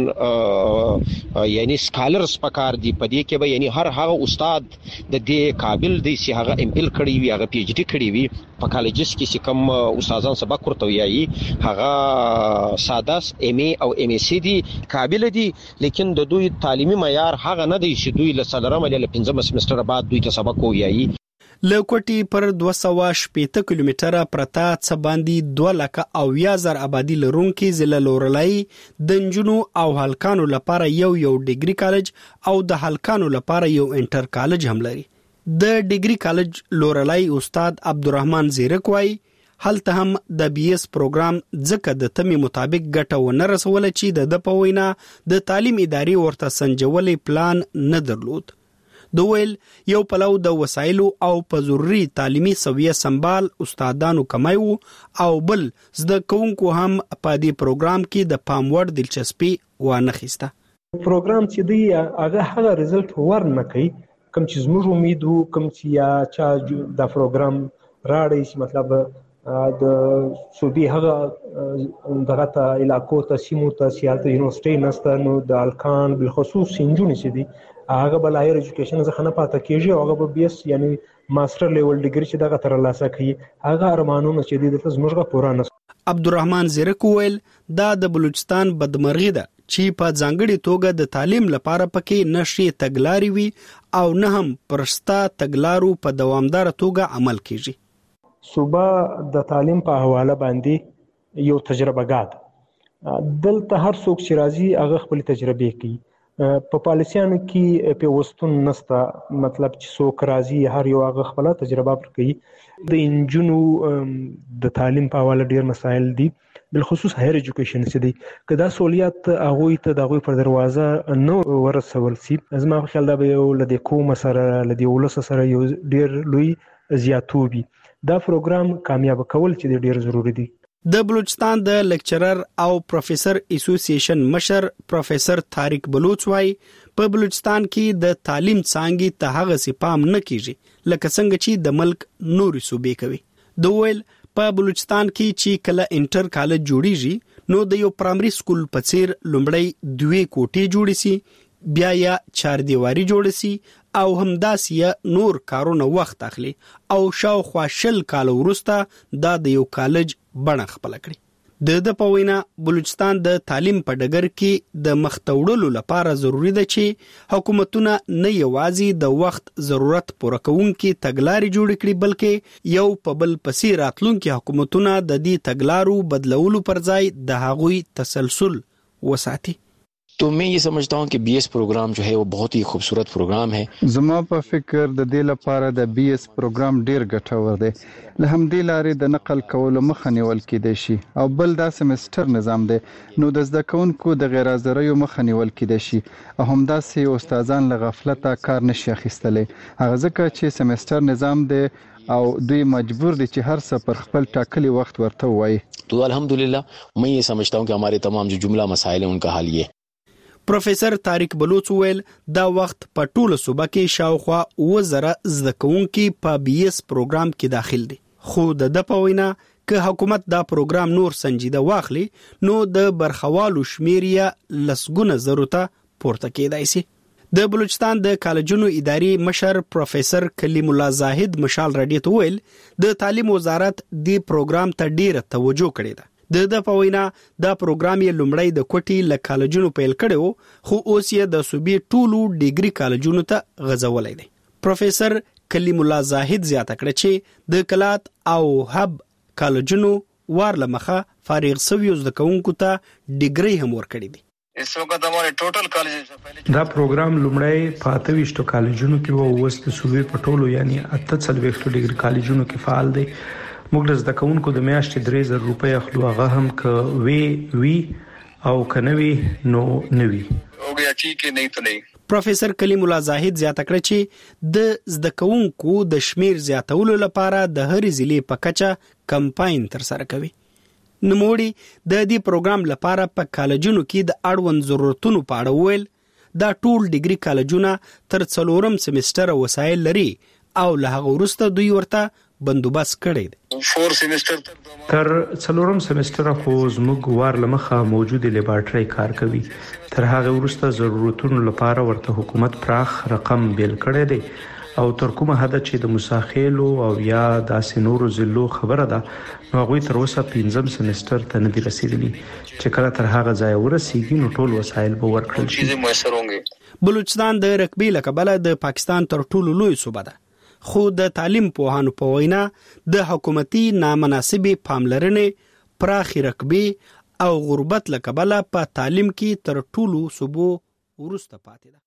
یعنی سکالرز پکار دي په دې کې به یعنی هر هغه استاد د دې قابل دی چې هغه ام فل کړی وي هغه پی ایچ ډی کړی وي په کالجز کې چې کوم استادان سبق ورته وایي هغه ساده ام ای او ام ای سی دي قابل دي لیکن د دوی تعلیمي معیار هغه نه دی چې دوی له سلرم له 5 سمستر بعد دوی ته سبق وایي لکوټي پر 280 کیلومتره پرتا څه باندې 2,00,000 آبادی لرونکي ضلع لورلای د نجونو او هلکانو لپاره یو ډیګري کالج او د هلکانو لپاره یو انټر کالج هم لري د ډیګري کالج لورلای استاد عبدالرحمن زیرک وای هلته هم د بي اس پروګرام ځکه د تمي مطابق ګټه ونه رسول چې د پوینا د تعلیم ادارې ورته سنجولې پلان نه درلود دویل یو پلو د وسایلو او په ضروري تعلیمي سویه سنبال استادانو کمایو او بل زده کوونکو هم په دې پروګرام کې د پام وړ دلچسپي وانه خسته پروګرام چې دی هغه ریزلټ ورنه کوي کوم چې زموږ امید وو کوم چې یا چا دا پروګرام راړی چې مطلب د صوبې هغه دغه علاقو ته سیمو ته سیاست یونیورسيټي نسته نو د الکان بالخصوص سنجونی چې دي هغه بل هایر ایجوکیشن څخه نه پاتې کیږي هغه به بي اس یعنی ماستر لیول ډیګری چې دغه تر لاسه کوي هغه ارمانونه چې دي د زموږه پوره نه عبدالرحمن زیرک ویل دا د بلوچستان بدمرغي ده چې په ځانګړي توګه د تعلیم لپاره پکې نشي تګلاري وي او نه هم پرستا تګلارو په دوامدار توګه عمل کیږي صوبه د تعلیم په حواله باندې یو تجربه غاد دلته هر څوک چې راځي هغه خپل تجربه کوي په پالیسیانو کې په وستون نستا مطلب چې څوک راځي هر یو هغه خپل تجربه ورکوي د انجونو د تعلیم په حواله ډیر مسایل دي بالخصوص هایر ایجوکیشن چې دي کدا سہولیت هغه ته دغه پر دروازه نو ورسول سي زما خیال دا به یو لدی کوم سره لدی ولس سره یو ډیر لوی زیاتوبي دا پروګرام کامیاب کول چې ډیر ضروری دي د بلوچستان د لیکچرر او پروفیسر اسوسییشن مشر پروفیسر طارق بلوچ وای په بلوچستان کې د تعلیم څانګې ته هغه سپام نه کیږي لکه څنګه چې د ملک نوري صوبې کوي دویل په بلوچستان کې چې کله انټر کالج جوړیږي نو د یو پرایمري سکول په څیر لومړی 2 کوټې جوړې سي بیا یا 4 دیواري جوړې سي او همداسې نور کارونه وخت اخلي او شاوخوا 20 کال وروسته دا د یو کالج بڼه خپل کړي د پوینا بلوچستان د تعلیم په ډګر کې د مختوړلو لپاره ضروری ده چې حکومتونه نه یوازې د وخت ضرورت پوره کوونکي تګلارې جوړ کړي بلکې یو په بل پسې راتلونکي حکومتونه د دې تګلارو بدلولو پر ځای د هغوی تسلسل وساتي तो मैं ये समझता हूँ कि बीएस प्रोग्राम जो है वो बहुत ही खूबसूरत प्रोग्राम है زما په فکر د دې لپاره د بي اس پروګرام ډیر ګټور دی له همدې لارې د نقل کولو مخه نیول کېدای شي او بل دا سمستر نظام دی نو د زده کوونکو د غیر حاضریو مخه نیول کېدای شي او همداسې استادان له غفلته کار نشي اخیستلی هغه ځکه چې سمستر نظام دی او دوی مجبور دي چې هر څه پر خپل ټاکلي وخت ورته وایي तो अल्हम्दुलिल्लाह मैं ये समझता हूँ कि हमारे तमाम जो जुमला मसाइल हैं उनका हल ये پروفیسر طارق بلوچ ویل دا وخت په ټوله صوبه کې شاوخوا 1000 زده کوونکي په بي اس پروګرام کې داخل دي خو د پوینا که حکومت دا پروګرام نور سنجیده واخلي نو د برخوالو شمیریا لسګونه ضرورت پورته کېدای شي د بلوچستان د کالجونو اداري مشر پروفیسر کلیم الله زاهد مشال رادیو ته ویل د تعلیم وزارت د پروګرام ته ډیره توجه کړې ده د پوینا دا پروګرام یې لومړی د کوټي ل کالجونو پیل کړو خو اوس یې د صوبې ټولو ډیګري کالجونو ته غځولای دی پروفیسر کلیم الله زاهد زیاته کړ چې د کلات او هب کالجونو وارلمخه فارغ سوي زده کوونکو ته ډیګري هم ورکړي دي دا پروګرام لومړی په 28 کالجونو کې وو اوس د صوبې په ټولو یعنی 48 ډیګري کالجونو کې فعال دی موږ د زدکونکو د میاشتې 3000 روپۍ اخلو هغه هم ک وی او کنوي نو نوي हो गया ठीक है नहीं तो नहीं پروفیسور کلیم الله زاهد زیاته کړه چې د زده کوونکو د شمیر زیاتولو لپاره د هر ضلع په کچه کمپاین ترسره کوي. نوموړي د دې پروګرام لپاره په کالجونو کې د اړوند ضرورتونو په اړه وویل دا ټول ډیګري کالجونه تر 4 سمستر وسایل لري او له هغه وروسته دوی ورته بندوبست کړی دی. 4 سمستر تر 4 سمستر خو زموږ وار لمخه موجوده لیبارټری کار کوي. تر هغه وروسته ضرورتونو لپاره ورته حکومت پراخ رقم بیل کړی دی او تر کومه حد چې د مساخیلو او یا د سينورو زلو خبره ده نو هغه تر اوسه 5 سمستر ته نه دی رسیدلی چې کله تر هغه ځای ورسیږي نو ټول وسایل به ورکړل شي. بلوچستان د رقبې لکبله د پاکستان تر ټولو لوی صوبه ده خو د تعلیم پوهانو په وینا د حکومتي نامناسبې پاملرنې پراخي رقبې او غربت لکبله په تعلیم کې تر ټولو صوبو ورسته پاتې ده.